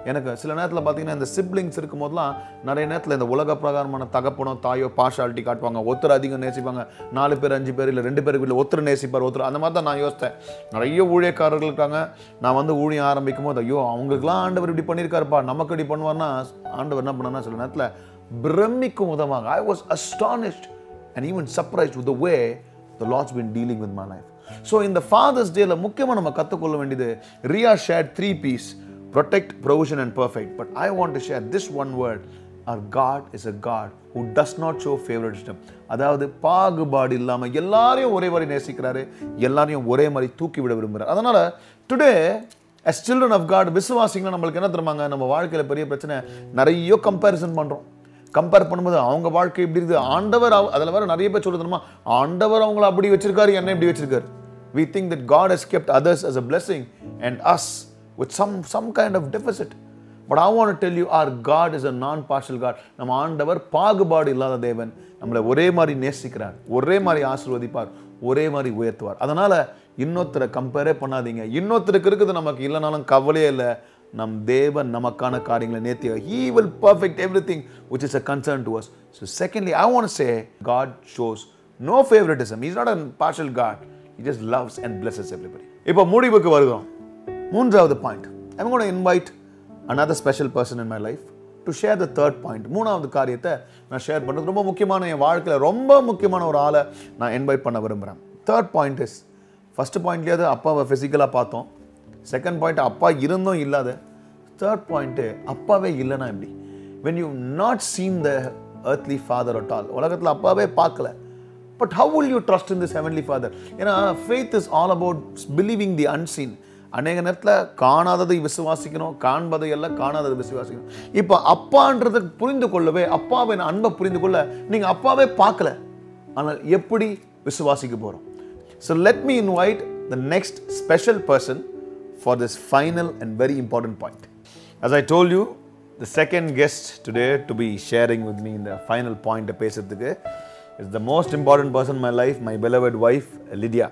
எனக்கு சில நேரத்தில் பார்த்தீங்கன்னா இந்த சிப்ளிங்ஸ் இருக்கும் போதெல்லாம் நிறைய நேரத்தில் இந்த உலக பிரகாரமான தகப்பனோ தாயோ பார்ஷாலிட்டி காட்டுவாங்க. ஒருத்தர் அதிகம் நேசிப்பாங்க, 4 பேர் 5 பேர் இல்லை 2 பேருக்கு வீட்டில் ஒருத்தர் நேசிப்பார் ஒருத்தர். அந்த மாதிரி தான் நான் யோசித்தேன். நிறைய ஊழியக்காரர்கள் இருக்காங்க. நான் வந்து ஊழியம் ஆரம்பிக்கும் போது ஐயோ அவங்களுக்குலாம் ஆண்டவர் இப்படி பண்ணியிருக்காருப்பா, நமக்கு இப்படி பண்ணுவார்னா ஆண்டவர் என்ன பண்ணார்னா சில நேரத்தில் பிரமிக்கும் விதமாக I was astonished and even surprised with the way the Lord's been dealing with my life. So in the Father's Day முக்கியமாக நம்ம கற்றுக்கொள்ள வேண்டியது, Ria shared 3 P's: protect, provision and perfect. But I want to share this one word: our God is a God who does not show favoritism. அதாவது பாகுபாடு இல்லாமல் எல்லாரையும் ஒரே மாதிரி நேசிக்கிறாரு, எல்லாரையும் ஒரே மாதிரி தூக்கி விட விரும்புகிறார். அதனால் today as children of God, விசுவாசிங்கன்னா நம்மளுக்கு என்ன தெரியுமாங்க, நம்ம வாழ்க்கையில் பெரிய பிரச்சனை நிறைய கம்பேரிசன் பண்ணுறோம். கம்பேர் பண்ணும்போது அவங்க வாழ்க்கை இப்படி இருக்குது, ஆண்டவர் அதில் வேறு நிறைய பேர் சொல்லுதுமா ஆண்டவர் அவங்கள அப்படி வச்சிருக்காரு, என்ன இப்படி வச்சிருக்காரு. We think that God has kept others as a blessing and us with some kind of deficit. But I want to tell you, our God is a non-partial God. நம்ம ஆண்டவர் பாகுபாடு இல்லாத தேவன். நம்மளை ஒரே மாதிரி நேசிக்கிறார், ஒரே மாதிரி ஆசீர்வதிப்பார், ஒரே மாதிரி உயர்த்துவார். அதனால இன்னொருத்தரை கம்பேரே பண்ணாதீங்க. இன்னொருத்தருக்கு இருக்குது நமக்கு இல்லைனாலும் கவலையே இல்லை. நம் தேவன் நமக்கான காரியங்களை நேர்த்தி, He will perfect everything which is a concern to us. So secondly, I want to say God shows no favoritism. He's not a partial God. He just loves and blesses everybody. இப்போ முடிவுக்கு வருகிறோம். மூன்றாவது point, I'm going to invite another special person in my life to share the third point. மூணாவது காரியத்தை நான் ஷேர் பண்ணுறது ரொம்ப முக்கியமான, என் வாழ்க்கையில் ரொம்ப முக்கியமான ஒரு ஆளை நான் இன்வைட் பண்ண விரும்புகிறேன். தேர்ட் பாயிண்ட் இஸ், ஃபர்ஸ்ட் பாயிண்ட்லேயாவது அப்பாவை ஃபிசிக்கலாக பார்த்தோம். செகண்ட் பாயிண்ட் அப்பா இருந்தும் இல்லாத. தேர்ட் பாயிண்ட்டு அப்பாவே இல்லைனா எப்படி? when you not seen the earthly father at all, உலகத்தில் அப்பாவே பார்க்கல, but how will you trust in this heavenly father? ஏன்னா faith is all about believing the unseen. அநேக நேரத்தில் காணாததை விசுவாசிக்கணும், காண்பதை எல்லாம் காணாததை விசுவாசிக்கணும். இப்போ அப்பான்றது புரிந்து கொள்ளவே, அப்பாவின் அன்பை புரிந்து கொள்ள நீங்கள் அப்பாவே பார்க்கல, ஆனால் எப்படி விசுவாசிக்க போகிறோம்? So let me invite the next special person for this final and very important point. As I told you, the second guest today to be sharing with me in the final point பேசுறதுக்கு is the most important person in my life, my beloved wife Lydia.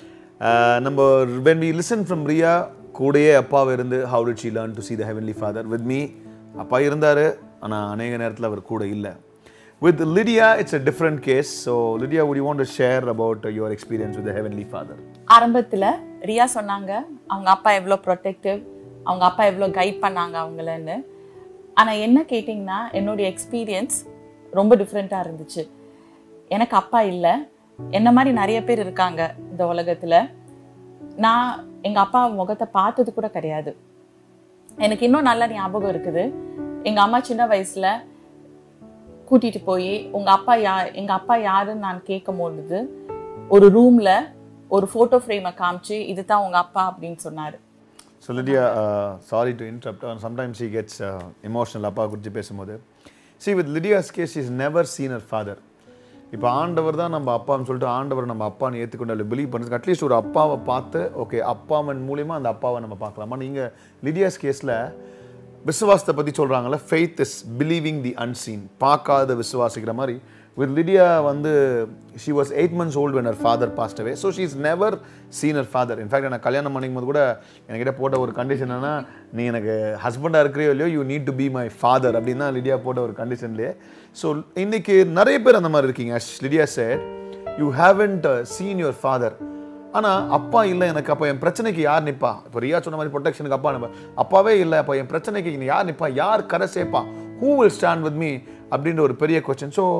When we listen from Ria, கூடயே அப்பாவை இருந்து how did she learn to see the heavenly father? With me அப்பா இருந்தாரு, ஆனால் அநேக நேரத்தில் அவர் கூட இல்லை. With Lydia, it's a different case. So Lydia, would you want to share about your experience with the heavenly father? ஆரம்பத்தில் ரியா சொன்னாங்க அவங்க அப்பா எவ்வளோ ப்ரொடெக்டிவ், அவங்க அப்பா எவ்வளோ கைட் பண்ணாங்க அவங்களன்னு. ஆனால் என்ன கேட்டிங்கன்னா என்னுடைய எக்ஸ்பீரியன்ஸ் ரொம்ப டிஃப்ரெண்ட்டாக இருந்துச்சு. எனக்கு அப்பா இல்லை, என்ன மாதிரி நிறைய பேர் இருக்காங்க இந்த உலகத்தில். நான் எங்கள் அப்பா முகத்தை பார்த்தது கூட கிடையாது. எனக்கு இன்னும் நல்ல ஞாபகம் இருக்குது, எங்கள் அம்மா சின்ன வயசில் கூட்டிகிட்டு போய் எங்கள் அப்பா யாருன்னு நான் கேட்கும் பொழுது ஒரு ரூமில் ஒரு ஃபோட்டோ ஃப்ரேமை காமிச்சு இதுதான் உங்கள் அப்பா அப்படின்னு சொன்னார். So Lydia, sorry to interrupt, sometimes she gets emotional அப்பா குறித்து பேசும்போது. See, with Lydia's case, she's never seen her father. இப்போ ஆண்டவர் தான் நம்ம அப்பான்னு சொல்லிட்டு ஆண்டவர் நம்ம அப்பான்னு ஏற்றுக்கொண்டு பிலீவ் பண்ணுறதுக்கு அட்லீஸ்ட் ஒரு அப்பாவை பார்த்து ஓகே அப்பாவன் மூலிமா அந்த அப்பாவை நம்ம பார்க்கலாமா. நீங்கள் லிடியாஸ் கேஸில் விசுவாசத்தை பற்றி சொல்கிறாங்கல்ல, faith is believing the unseen, பார்க்காத விசுவாசிக்கிற மாதிரி. வித் லிடியா வந்து she was 8 months old when her father passed away. So she's never seen her father. In fact நான் கல்யாணம் பண்ணிக்கும் போது கூட என்கிட்ட போட்ட ஒரு கண்டிஷன் என்னன்னா, நீ எனக்கு ஹஸ்பண்டாக இருக்கிறியோ இல்லையோ you need to be my father அப்படின்னு தான் லிடியா போட்ட ஒரு கண்டிஷன்லேயே. ஸோ இன்னைக்கு நிறைய பேர் அந்த மாதிரி இருக்கீங்க. Lydia said you haven't seen your father. ஆனால் அப்பா இல்லை எனக்கு, அப்போ என் பிரச்சனைக்கு யார் நிற்பா? இப்போ ரியா சொன்ன மாதிரி ப்ரொடெக்ஷனுக்கு அப்பா நிற்பா, அப்பாவே இல்லை, அப்போ என் பிரச்சனைக்கு யார் நிற்பா, யார் கரை சேர்ப்பா, who will stand with me அப்படின்ற ஒரு பெரிய கொஸ்டின். ஸோ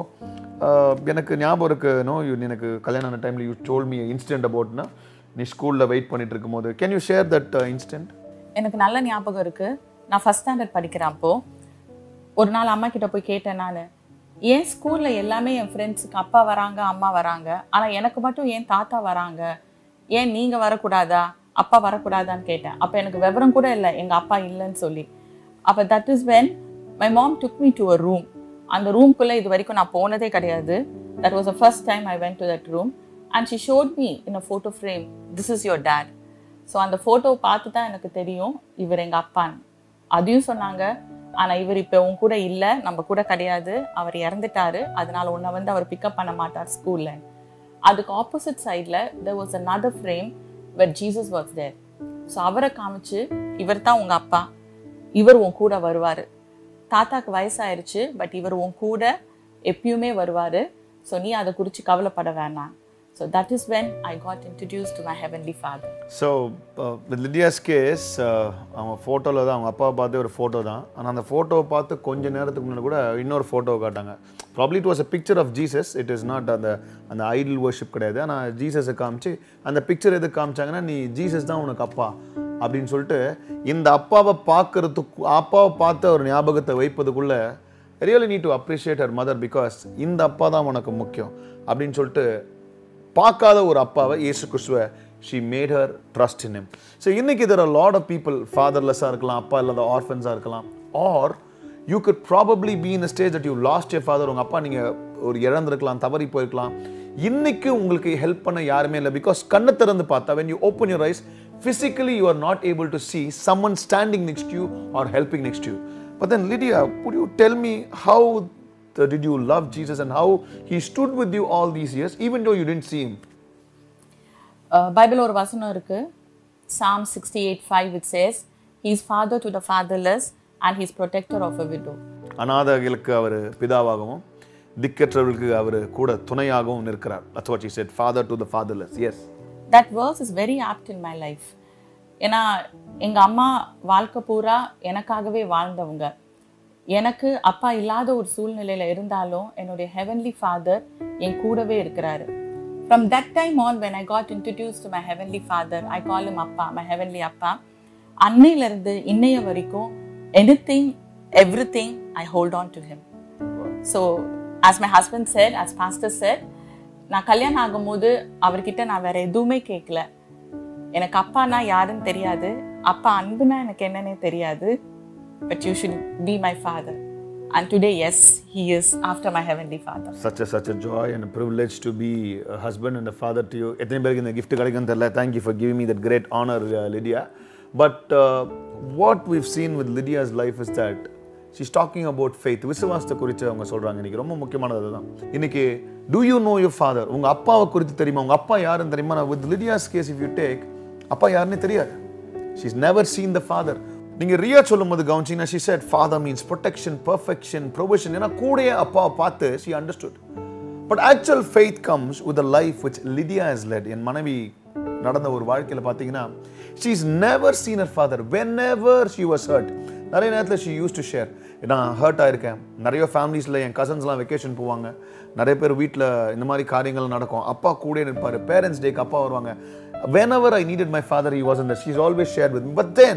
எனக்கு ஞாபகம் இருக்கு, எனக்கு கல்யாணம் ஆன டைமில் யூ டோல் மீ இன்சிடென்ட் அபவுட்னா, நீ ஸ்கூலில் வெயிட் பண்ணிட்டு இருக்கும்போது, can you share that incident? எனக்கு நல்ல ஞாபகம் இருக்கு. நான் ஃபர்ஸ்ட் ஸ்டாண்டர்ட் படிக்கிறேன். அப்போ ஒரு நாள் அம்மா கிட்ட போய் கேட்டேன், நான் ஏன் ஸ்கூலில் எல்லாமே என் ஃப்ரெண்ட்ஸுக்கு அப்பா வராங்க அம்மா வராங்க, ஆனால் எனக்கு மட்டும் ஏன் தாத்தா வராங்க, ஏன் நீங்கள் வரக்கூடாதா அப்பா வரக்கூடாதான்னு கேட்டேன். அப்போ எனக்கு விவரம் கூட இல்லை எங்கள் அப்பா இல்லைன்னு சொல்லி. அப்போ that is when my mom took me to a room. அந்த ரூம்குள்ளே இது வரைக்கும் நான் போனதே கிடையாது. That was the first time I went to that room and she showed me in a photo frame, this is your dad. So அந்த ஃபோட்டோவை பார்த்து தான் எனக்கு தெரியும் இவர் எங்கள் அப்பான்னு. அதையும் சொன்னாங்க, ஆனால் இவர் இப்போ உன் கூட இல்லை, நம்ம கூட கிடையாது, அவர் இறந்துட்டாரு, அதனால உன்னை வந்து அவர் பிக்கப் பண்ண மாட்டார் ஸ்கூலில். அதுக்கு ஆப்போசிட் சைடில் there was another frame where Jesus was there. So அவரை காமிச்சு இவர் தான் உங்கள் அப்பா, இவர் உன் கூட வருவாரு. தாத்தாக்கு வயசாயிருச்சு, பட் இவர் உன் கூட எப்பயுமே வருவாரு. ஸோ நீ அதை குறித்து கவலைப்பட வேணாம். So that is when I got introduced to my Heavenly Father. So with Lydia's case, அவங்க ஃபோட்டோவில் தான் அவங்க அப்பாவை பார்த்து ஒரு ஃபோட்டோ தான். ஆனால் அந்த ஃபோட்டோவை பார்த்து கொஞ்சம் நேரத்துக்கு முன்னாடி கூட இன்னொரு ஃபோட்டோவை காட்டாங்க. Probably it was a picture of Jesus. It is not அந்த ஐடல் வர்ஷிப் கிடையாது. ஆனால் ஜீசஸை காமிச்சு அந்த பிக்சர் எது காமிச்சாங்கன்னா நீ ஜீசஸ் தான் உனக்கு அப்பா அப்படின்னு சொல்லிட்டு இந்த அப்பாவை பார்த்த ஒரு ஞாபகத்தை வைப்பதுக்குள்ள really need to appreciate her mother because இந்த அப்பா தான் உனக்கு முக்கியம் அப்படின்னு சொல்லிட்டு பார்க்காத ஒரு அப்பாவை இயேசு கிறிஸ்துவை she made her trust in him. So இன்னைக்கு there are a lot of people fatherless-ஆ இருக்கலாம், அப்பா இல்லாத orphans-ஆ இருக்கலாம், or you could probably be in a stage that you lost your father. உங்க அப்பா நீங்க ஒரு இழந்திருக்கலாம், தவறி போயிருக்கலாம். இன்னைக்கு உங்களுக்கு ஹெல்ப் பண்ண யாருமே இல்லை பிகாஸ் கண்ணை திறந்து பார்த்தா when you open your eyes physically you are not able to see someone standing next to you or helping next to you. But then Lydia, would you tell me how did you love Jesus and how he stood with you all these years even though you didn't see him? Bible ஒரு வசனம் இருக்கு, Psalm 68:5, it says he is father to the fatherless and he is protector of a widow. அநாதைகளுக்கு அவர் பிதாவாகவும் திக்கற்றவர்களுக்கு அவர் கூட துணையாகவும் இருக்கிறார். That's what she said, father to the fatherless. Yes, that verse is very apt in my life. ஏன்னா எங்க அம்மா வாழ்க்கை பூரா எனக்காகவே வாழ்ந்தவங்க. எனக்கு அப்பா இல்லாத ஒரு சூழ்நிலையில இருந்தாலும் என்னுடைய ஹெவன்லி ஃபாதர் என் கூடவே இருக்கிறாரு. From that time on, when I got introduced to my heavenly father, I call him அப்பா, my heavenly அப்பா. அன்னையிலிருந்து இன்னைய வரைக்கும் anything, everything, I hold on to him. So, as my husband said, as pastor said, நான் கல்யாணம் ஆகும்போது அவர்கிட்ட நான் வேற எதுவுமே கேட்கல. எனக்கு அப்பானா யாருன்னு தெரியாது, அப்பா அன்புனா எனக்கு என்னன்னே தெரியாது. But you should be my father. And today, yes, he is after my heavenly father. Such a joy and a privilege to be a husband and a father to you. எத்தனை பேருக்கு இந்த gift கிடைக்கும் தெரியல. Thank you for giving me that great honor, Lydia. But what we've seen with Lydia's life is that she's talking about faith. விசுவாசத்தை குறித்து அவங்க சொல்றாங்க. இன்னைக்கு ரொம்ப முக்கியமானது அதுதான். இன்னைக்கு do you know your father? உங்க அப்பாவை குறித்து தெரியுமா? உங்க அப்பா யாருன்னு தெரியுமா? With Lydia's case, if you take, அப்பா யாருன்னு தெரியாது. She's never seen the father. நீங்க ரியா சொல்லும்போது கவனிச்சீங்கன்னா she said father means protection, perfection, provision. ஏன்னா கூடயே அப்பாவை பார்த்து she understood. But actual faith comes with the life which Lydia has led. என் மனைவி நடந்த ஒரு வாழ்க்கையில பார்த்தீங்கன்னா she's never seen her father whenever she was hurt. நிறைய நேரத்தில் she used to share, நான் ஹர்ட் ஆயிருக்கேன். நிறைய ஃபேமிலிஸில் என் கசன்ஸ்லாம் வெக்கேஷன் போவாங்க, நிறைய பேர் வீட்டில் இந்த மாதிரி காரியங்கள் நடக்கும், அப்பா கூட நிற்பார். பேரண்ட்ஸ் டேக்கு அப்பா வருவாங்க. Whenever I needed my father, he wasn't there. She's always shared with me. But then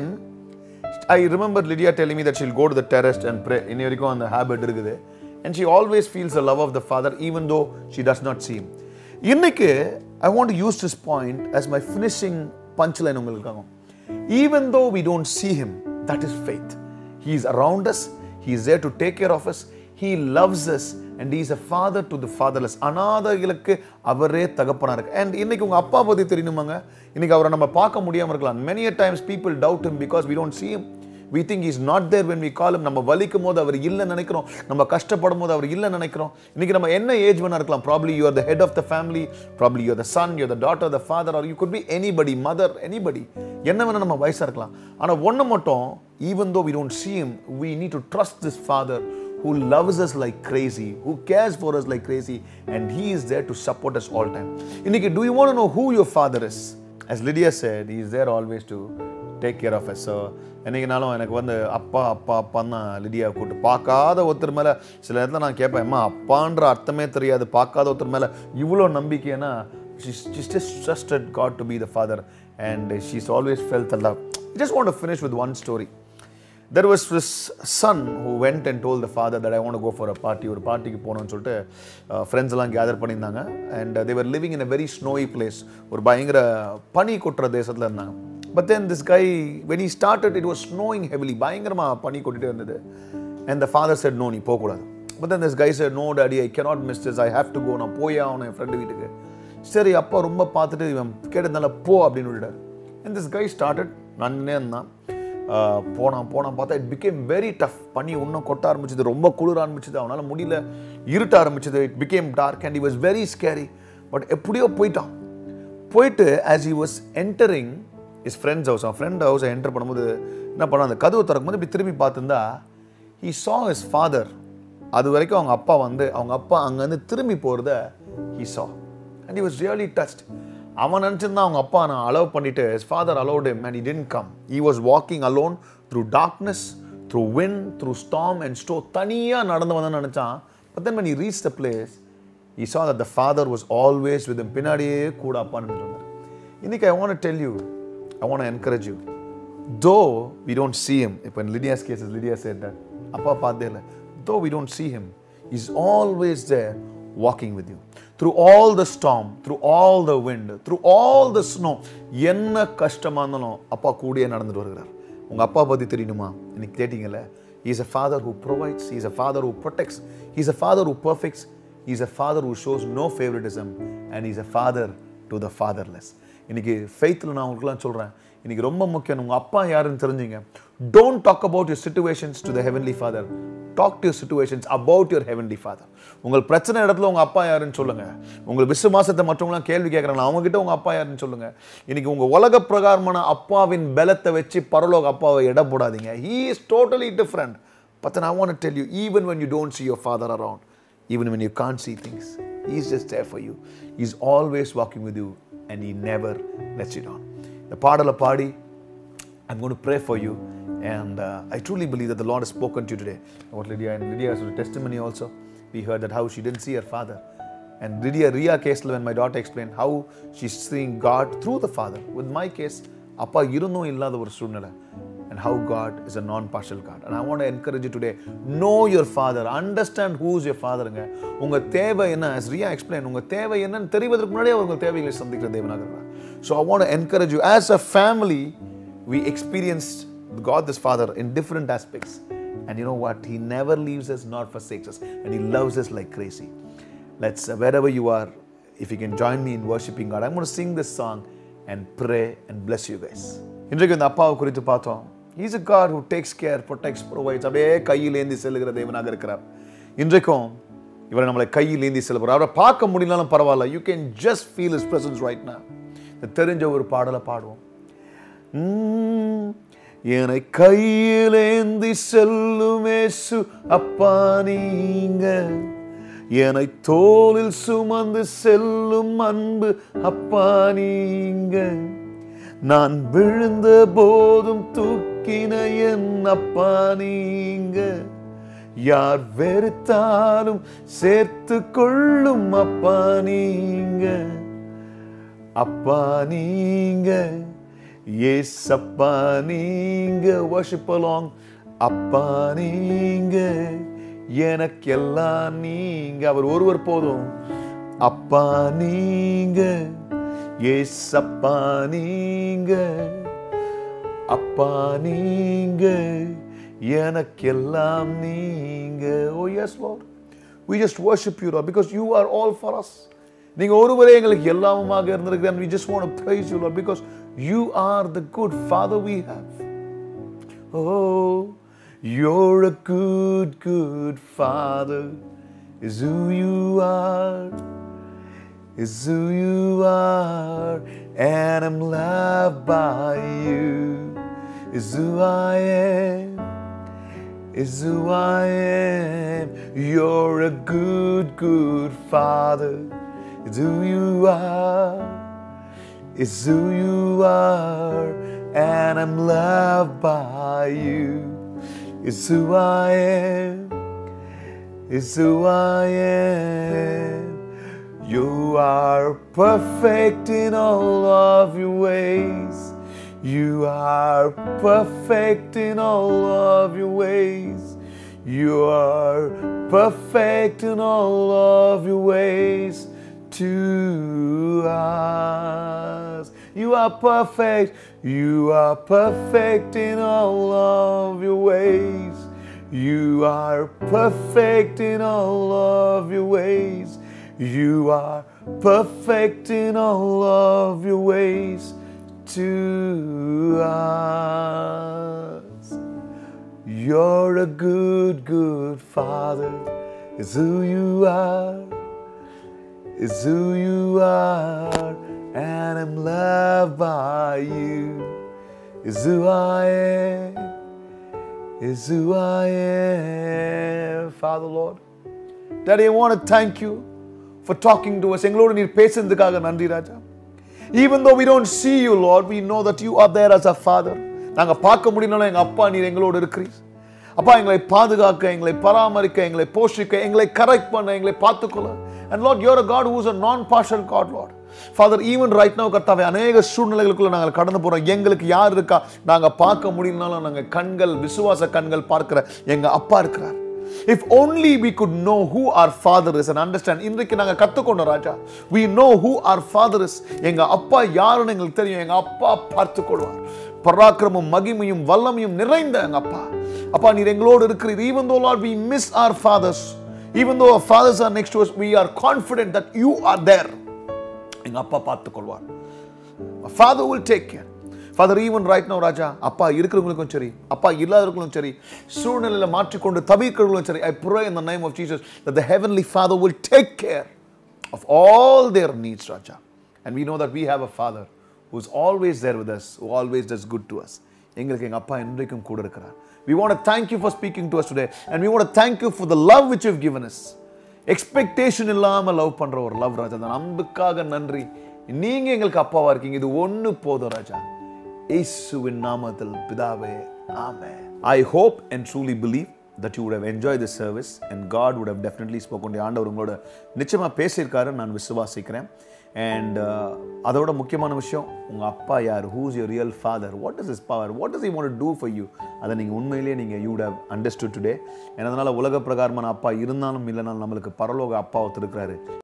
I remember Lydia telling me that she'll go to the terrace and pray. இன்னி வரைக்கும் அந்த ஹேபிட் இருக்குது. And she always feels the love of the father even though she does not see him. இன்னைக்கு I want to use this point as my finishing punchline உங்களுக்காக. Even though we don't see him, that is faith. He is around us. He is there to take care of us. He loves us and he is a father to the fatherless. அநாதைகளுக்கு அவரே தகப்பனா இருக்கு. And இன்னைக்கு உங்க அப்பா பத்தி தெரியணுமாங்க, இன்னைக்கு அவரை நம்ம பார்க்க முடியாம இருக்கலாம். Many a times people doubt him because we don't see him. We think he is not there when we call him. நம்ம வலிக்கும் போது அவர் இல்ல நினைக்கிறோம், நம்ம கஷ்டப்படும் போது அவர் இல்ல நினைக்கிறோம். இன்னைக்கு நம்ம என்ன ஏஜ் வேணா இருக்கலாம். Probably you are the head of the family, probably you are the son, you are the daughter, the father, or you could be anybody, mother, anybody. என்ன வேணா நம்ம வயசா இருக்கலாம். ஆனா ஒண்ணு மட்டும், even though we don't see him, we need to trust this father who loves us like crazy, who cares for us like crazy, and he is there to support us all time. இன்னைக்கு do you want to know who your father is? As Lydia said, he is there always to take care of us. So என்னைக்குனாலும் எனக்கு வந்து அப்பா அப்பா அப்பான்னு லிடியா கூப்பிட்டு, பார்க்காத ஒருத்தர் மேலே சில இடத்துல நான் கேட்பேன், அம்மா அப்பான்ற அர்த்தமே தெரியாது, பார்க்காத ஒருத்தர் மேலே இவ்வளோ நம்பிக்கைன்னா she's just trusted God to be the father and she's always felt the love. I just want to finish with one story. There was this son who went and told the father that I want to go for a party. ஒரு பார்ட்டிக்கு போகணும்னு சொல்லிட்டு ஃப்ரெண்ட்ஸ் எல்லாம் கேதர் பண்ணியிருந்தாங்க. And they were living in a very snowy place. ஒரு பயங்கர பனி கொட்டுற தேசத்தில் இருந்தாங்க. But then this guy, when he started, it was snowing heavily. பயங்கரமா பனி கொட்டிட்டே இருந்தது. And the father said, no, நீ போகக்கூடாது. But then this guy said, no daddy, I cannot miss this. I have to go. நான் போயே ஆகணும் என் ஃப்ரெண்டு வீட்டுக்கு. சரி அப்பா ரொம்ப பார்த்துட்டு இவன் கேட்டதுனால போ அப்படின்னு விட்டார். And this guy started, நன்னே இருந்தான். போனான் பார்த்தா it became very tough. பனி இன்னும் கொட்ட ஆரம்பிச்சது, ரொம்ப குளிர ஆரம்பிச்சது, அவனால் முடியல, இருட்ட ஆரம்பிச்சது. It became dark and he was very scary. But எப்படியோ போயிட்டு as he was entering his friend's house, அவன் ஃப்ரெண்ட் ஹவுஸை என்டர் பண்ணும்போது என்ன பண்ண அந்த கதவு திறக்கும்போது இப்படி திரும்பி பார்த்துருந்தா he saw his father. அது வரைக்கும் அவங்க அப்பா அங்கேருந்து திரும்பி போகிறத he saw and he was really touched. அவன் நினச்சிருந்தான் அவங்க அப்பா நான் அலோவ் பண்ணிட்டு his father allowed him and he didn't come. He was walking alone through darkness, through wind, through storm and storm. தனியாக நடந்து வந்தான்னு நினச்சான். But then when he reached the place, he saw that the father was always with him. பின்னாடியே கூட அப்பான்னு இருந்தார். இன்னைக்கு I want to tell you, I want to encourage you. Though we don't see him, இப்போ in Lydia's case, Lydia said that, அப்பா பார்த்தே இல்லை. Though we don't see him, he's always there walking with you. Through all the storm, through all the wind, through all the snow, என்ன கஷ்டமா இருந்தாலும் அப்பா கூடயே நடந்துட்டு வருகிறார். உங்க அப்பா பத்தி தெரியணுமா? இன்னைக்கு கேட்டீங்கல்ல, he is a father who provides, he is a father who protects, he is a father who perfects, he is a father who shows no favoritism and he is a father to the fatherless. இன்னைக்கு ஃபெய்த்தில் நான் உங்களுக்குலாம் சொல்றேன், இன்னைக்கு ரொம்ப முக்கியம் உங்க அப்பா யாருன்னு தெரிஞ்சுங்க. Don't talk about your situations to the heavenly father. Talk to your situations about your heavenly father. உங்கள் பிரச்சனை இடத்துல உங்க அப்பா யாருன்னு சொல்லுங்க. உங்கள் விசுவாசத்தை மற்றவங்களாம் கேள்வி கேட்கறாங்க, அவங்க கிட்ட உங்க அப்பா யாருன்னு சொல்லுங்க. இன்னைக்கு உங்க உலக பிரகாரமான அப்பாவின் பலத்தை வச்சு பரலோக அப்பாவை எடை போடாதீங்க. He is totally different. But then I want to tell you, even when you don't see your father around, even when you can't see things, he is just there for you. He is always walking with you and he never lets you down. The பாடலை பாடி I'm going to pray for you. And I truly believe that the Lord has spoken to you today about Lydia. And Lydia's testimony also, we heard that how she didn't see her father. And Ria case, when my daughter explained how she's seeing God through the father. With my case, appa irundhum illada oru soornala. And how God is a non-partial God. And I want to encourage you today, know your father. Understand who is your father. Unga thevai enna, as Ria explained, unga thevai enna theriyuvadhukku munadiye avargal thevaigalai sandhikra devanaga irukkaar. So I want to encourage you, as a family, we experienced God this Father in different aspects. And you know what? He never leaves us nor forsakes us. And He loves us like crazy. Let's, wherever you are, if you can join me in worshiping God, I'm going to sing this song and pray and bless you guys. இன்றைக்கு இந்த அப்பாவை குறித்து பார்த்தோம். He's a God who takes care, protects, provides. அப்படியே கையில் ஏந்தி செல்லுகிற தேவனாக இருக்கிறார். இன்றைக்கும் இவரை நம்மளை கையில் ஏந்தி செல்லுகிறார். அவரை பார்க்க முடியலனாலும் பரவாயில்ல. You can just feel His presence right now. தெரிஞ்ச ஒரு பாடலை பாடுவோம். என்னை கையிலேந்தி செல்லும் இயேசு அப்பா நீங்க, என்னை தோளில் சுமந்து செல்லும் அன்பு அப்பா நீங்க, நான் விழுந்த போதும் தூக்கின என் அப்பா நீங்க, யார் வெறுத்தாலும் சேர்த்து கொள்ளும் அப்பா நீங்க, அப்பா நீங்க, ஏசப்பா நீங்க. worship along. அப்பா நீங்க, எனக்கெல்லாம் நீங்க, அவர் ஒருவர் போதும். அப்பா நீங்க, ஏசப்பா நீங்க, அப்பா நீங்க, எனக்கெல்லாம் நீங்க. Oh yes Lord, we just worship you Lord because you are all for us. நீங்க ஒருவரே எங்களுக்கு எல்லாமுமாக இருந்திருக்கிறீங்க. And we just want to praise you Lord because you are the good Father we have. Oh, you're a good, good Father. Is who you are. Is who you are. And I'm loved by you. Is who I am. Is who I am. You're a good, good Father. It's who you are. It's who you are, and I'm loved by you. It's who I am. It's who I am. You are perfect in all of your ways. You are perfect in all of your ways. You are perfect in all of your ways. To us. You are perfect. You are perfect in all of your ways. You are perfect in all of your ways. You are perfect in all of your ways to us. You're a good, good Father. It's who you are. It's who you are, and I'm loved by you. It's who I am. is who I am. Father Lord, Daddy, I want to thank you for talking to us. எங்களோடு நீர் பேசுறதுக்காக நன்றி ராஜா. Even though we don't see you, Lord, we know that you are there as a father. நாங்க பார்க்க முடியலனாலும் எங்க அப்பா நீர் எங்களோடு இருக்கிறீர். அப்பா எங்களை பாதுகாக்க, எங்களை பராமரிக்க, எங்களை போஷிக்க, எங்களை கரெக்ட் பண்ண, எங்களை பார்த்துக்கொள்ள. And Lord, you're a God who is a non-partial God, Lord. Father, even right now, கர்த்தாவே, அநேக சூழ்நிலைகளுக்குள்ள நாங்கள் கடந்து போறோம். எங்களுக்கு யார் இருக்கா நாங்க பார்க்க முடியலனாலும் நாங்க கண்கள், விசுவாச கண்கள் பார்க்கிற எங்க அப்பா இருக்கிறார். If only we could know who our father is and understand. இன்றைக்கு நாங்க கத்துக்கொண்டோம் ராஜா. We know who our father is. எங்க அப்பா யாருன்னு எங்களுக்கு தெரியும். எங்க அப்பா பார்த்துக்கொள்வார். பராக்கிரமும் மகிமையும் வல்லமையும் நிறைந்த எங்க அப்பா. அப்பா நீர் எங்களோடு இருக்கிறீர். Even though Lord we miss our fathers, even though our fathers are next to us, we are confident that you are there. எங்க அப்பா பார்த்துக்கொள்வார். Father will take care. Father, even right now, Raja, அப்பா இருக்கிறவங்களுக்கும் சரி, அப்பா இல்லாதவங்களுக்கும் சரி, சூழ்நிலையில மாற்றிக்கொண்டு தவிக்கிறவங்களுக்கும் சரி, I pray in the name of Jesus that the Heavenly Father will take care of all their needs, Raja. And we know that we have a Father who is always there with us, who always does good to us. எங்களுக்கு எங்க அப்பா இன்றைக்கும் கூட இருக்கிறார். We want to thank you for speaking to us today, and we want to thank you for the love which you have given us. Expectation இல்லாம லவ் பண்ற ஒரு லவ் ராஜா. அந்த அன்புக்காக நன்றி. நீங்க எங்களுக்கு அப்பாவா இருக்கீங்க. இது ஒண்ணு போதும் ராஜா. இயேசுவின் நாமத்தில் பிதாவே, ஆமென். I hope and truly believe that you would have enjoyed this service and God would have definitely spoken. ஆண்டவர் உங்களோட நிச்சயமா பேசியிருக்காரு நான் விசுவாசிக்கிறேன். And அதோட முக்கியமான விஷயம், உங்க அப்பா யார்? Who is your real father? What is his power? What does he want to do for you? அதை நீங்க உண்மையிலேயே நீங்க you would have understood today. அதனால உலக பிரகாரமான அப்பா இருந்தாலும் இல்லைனாலும் நம்மளுக்கு பரலோக அப்பா ஒருத்தர் இருக்கிறாரு.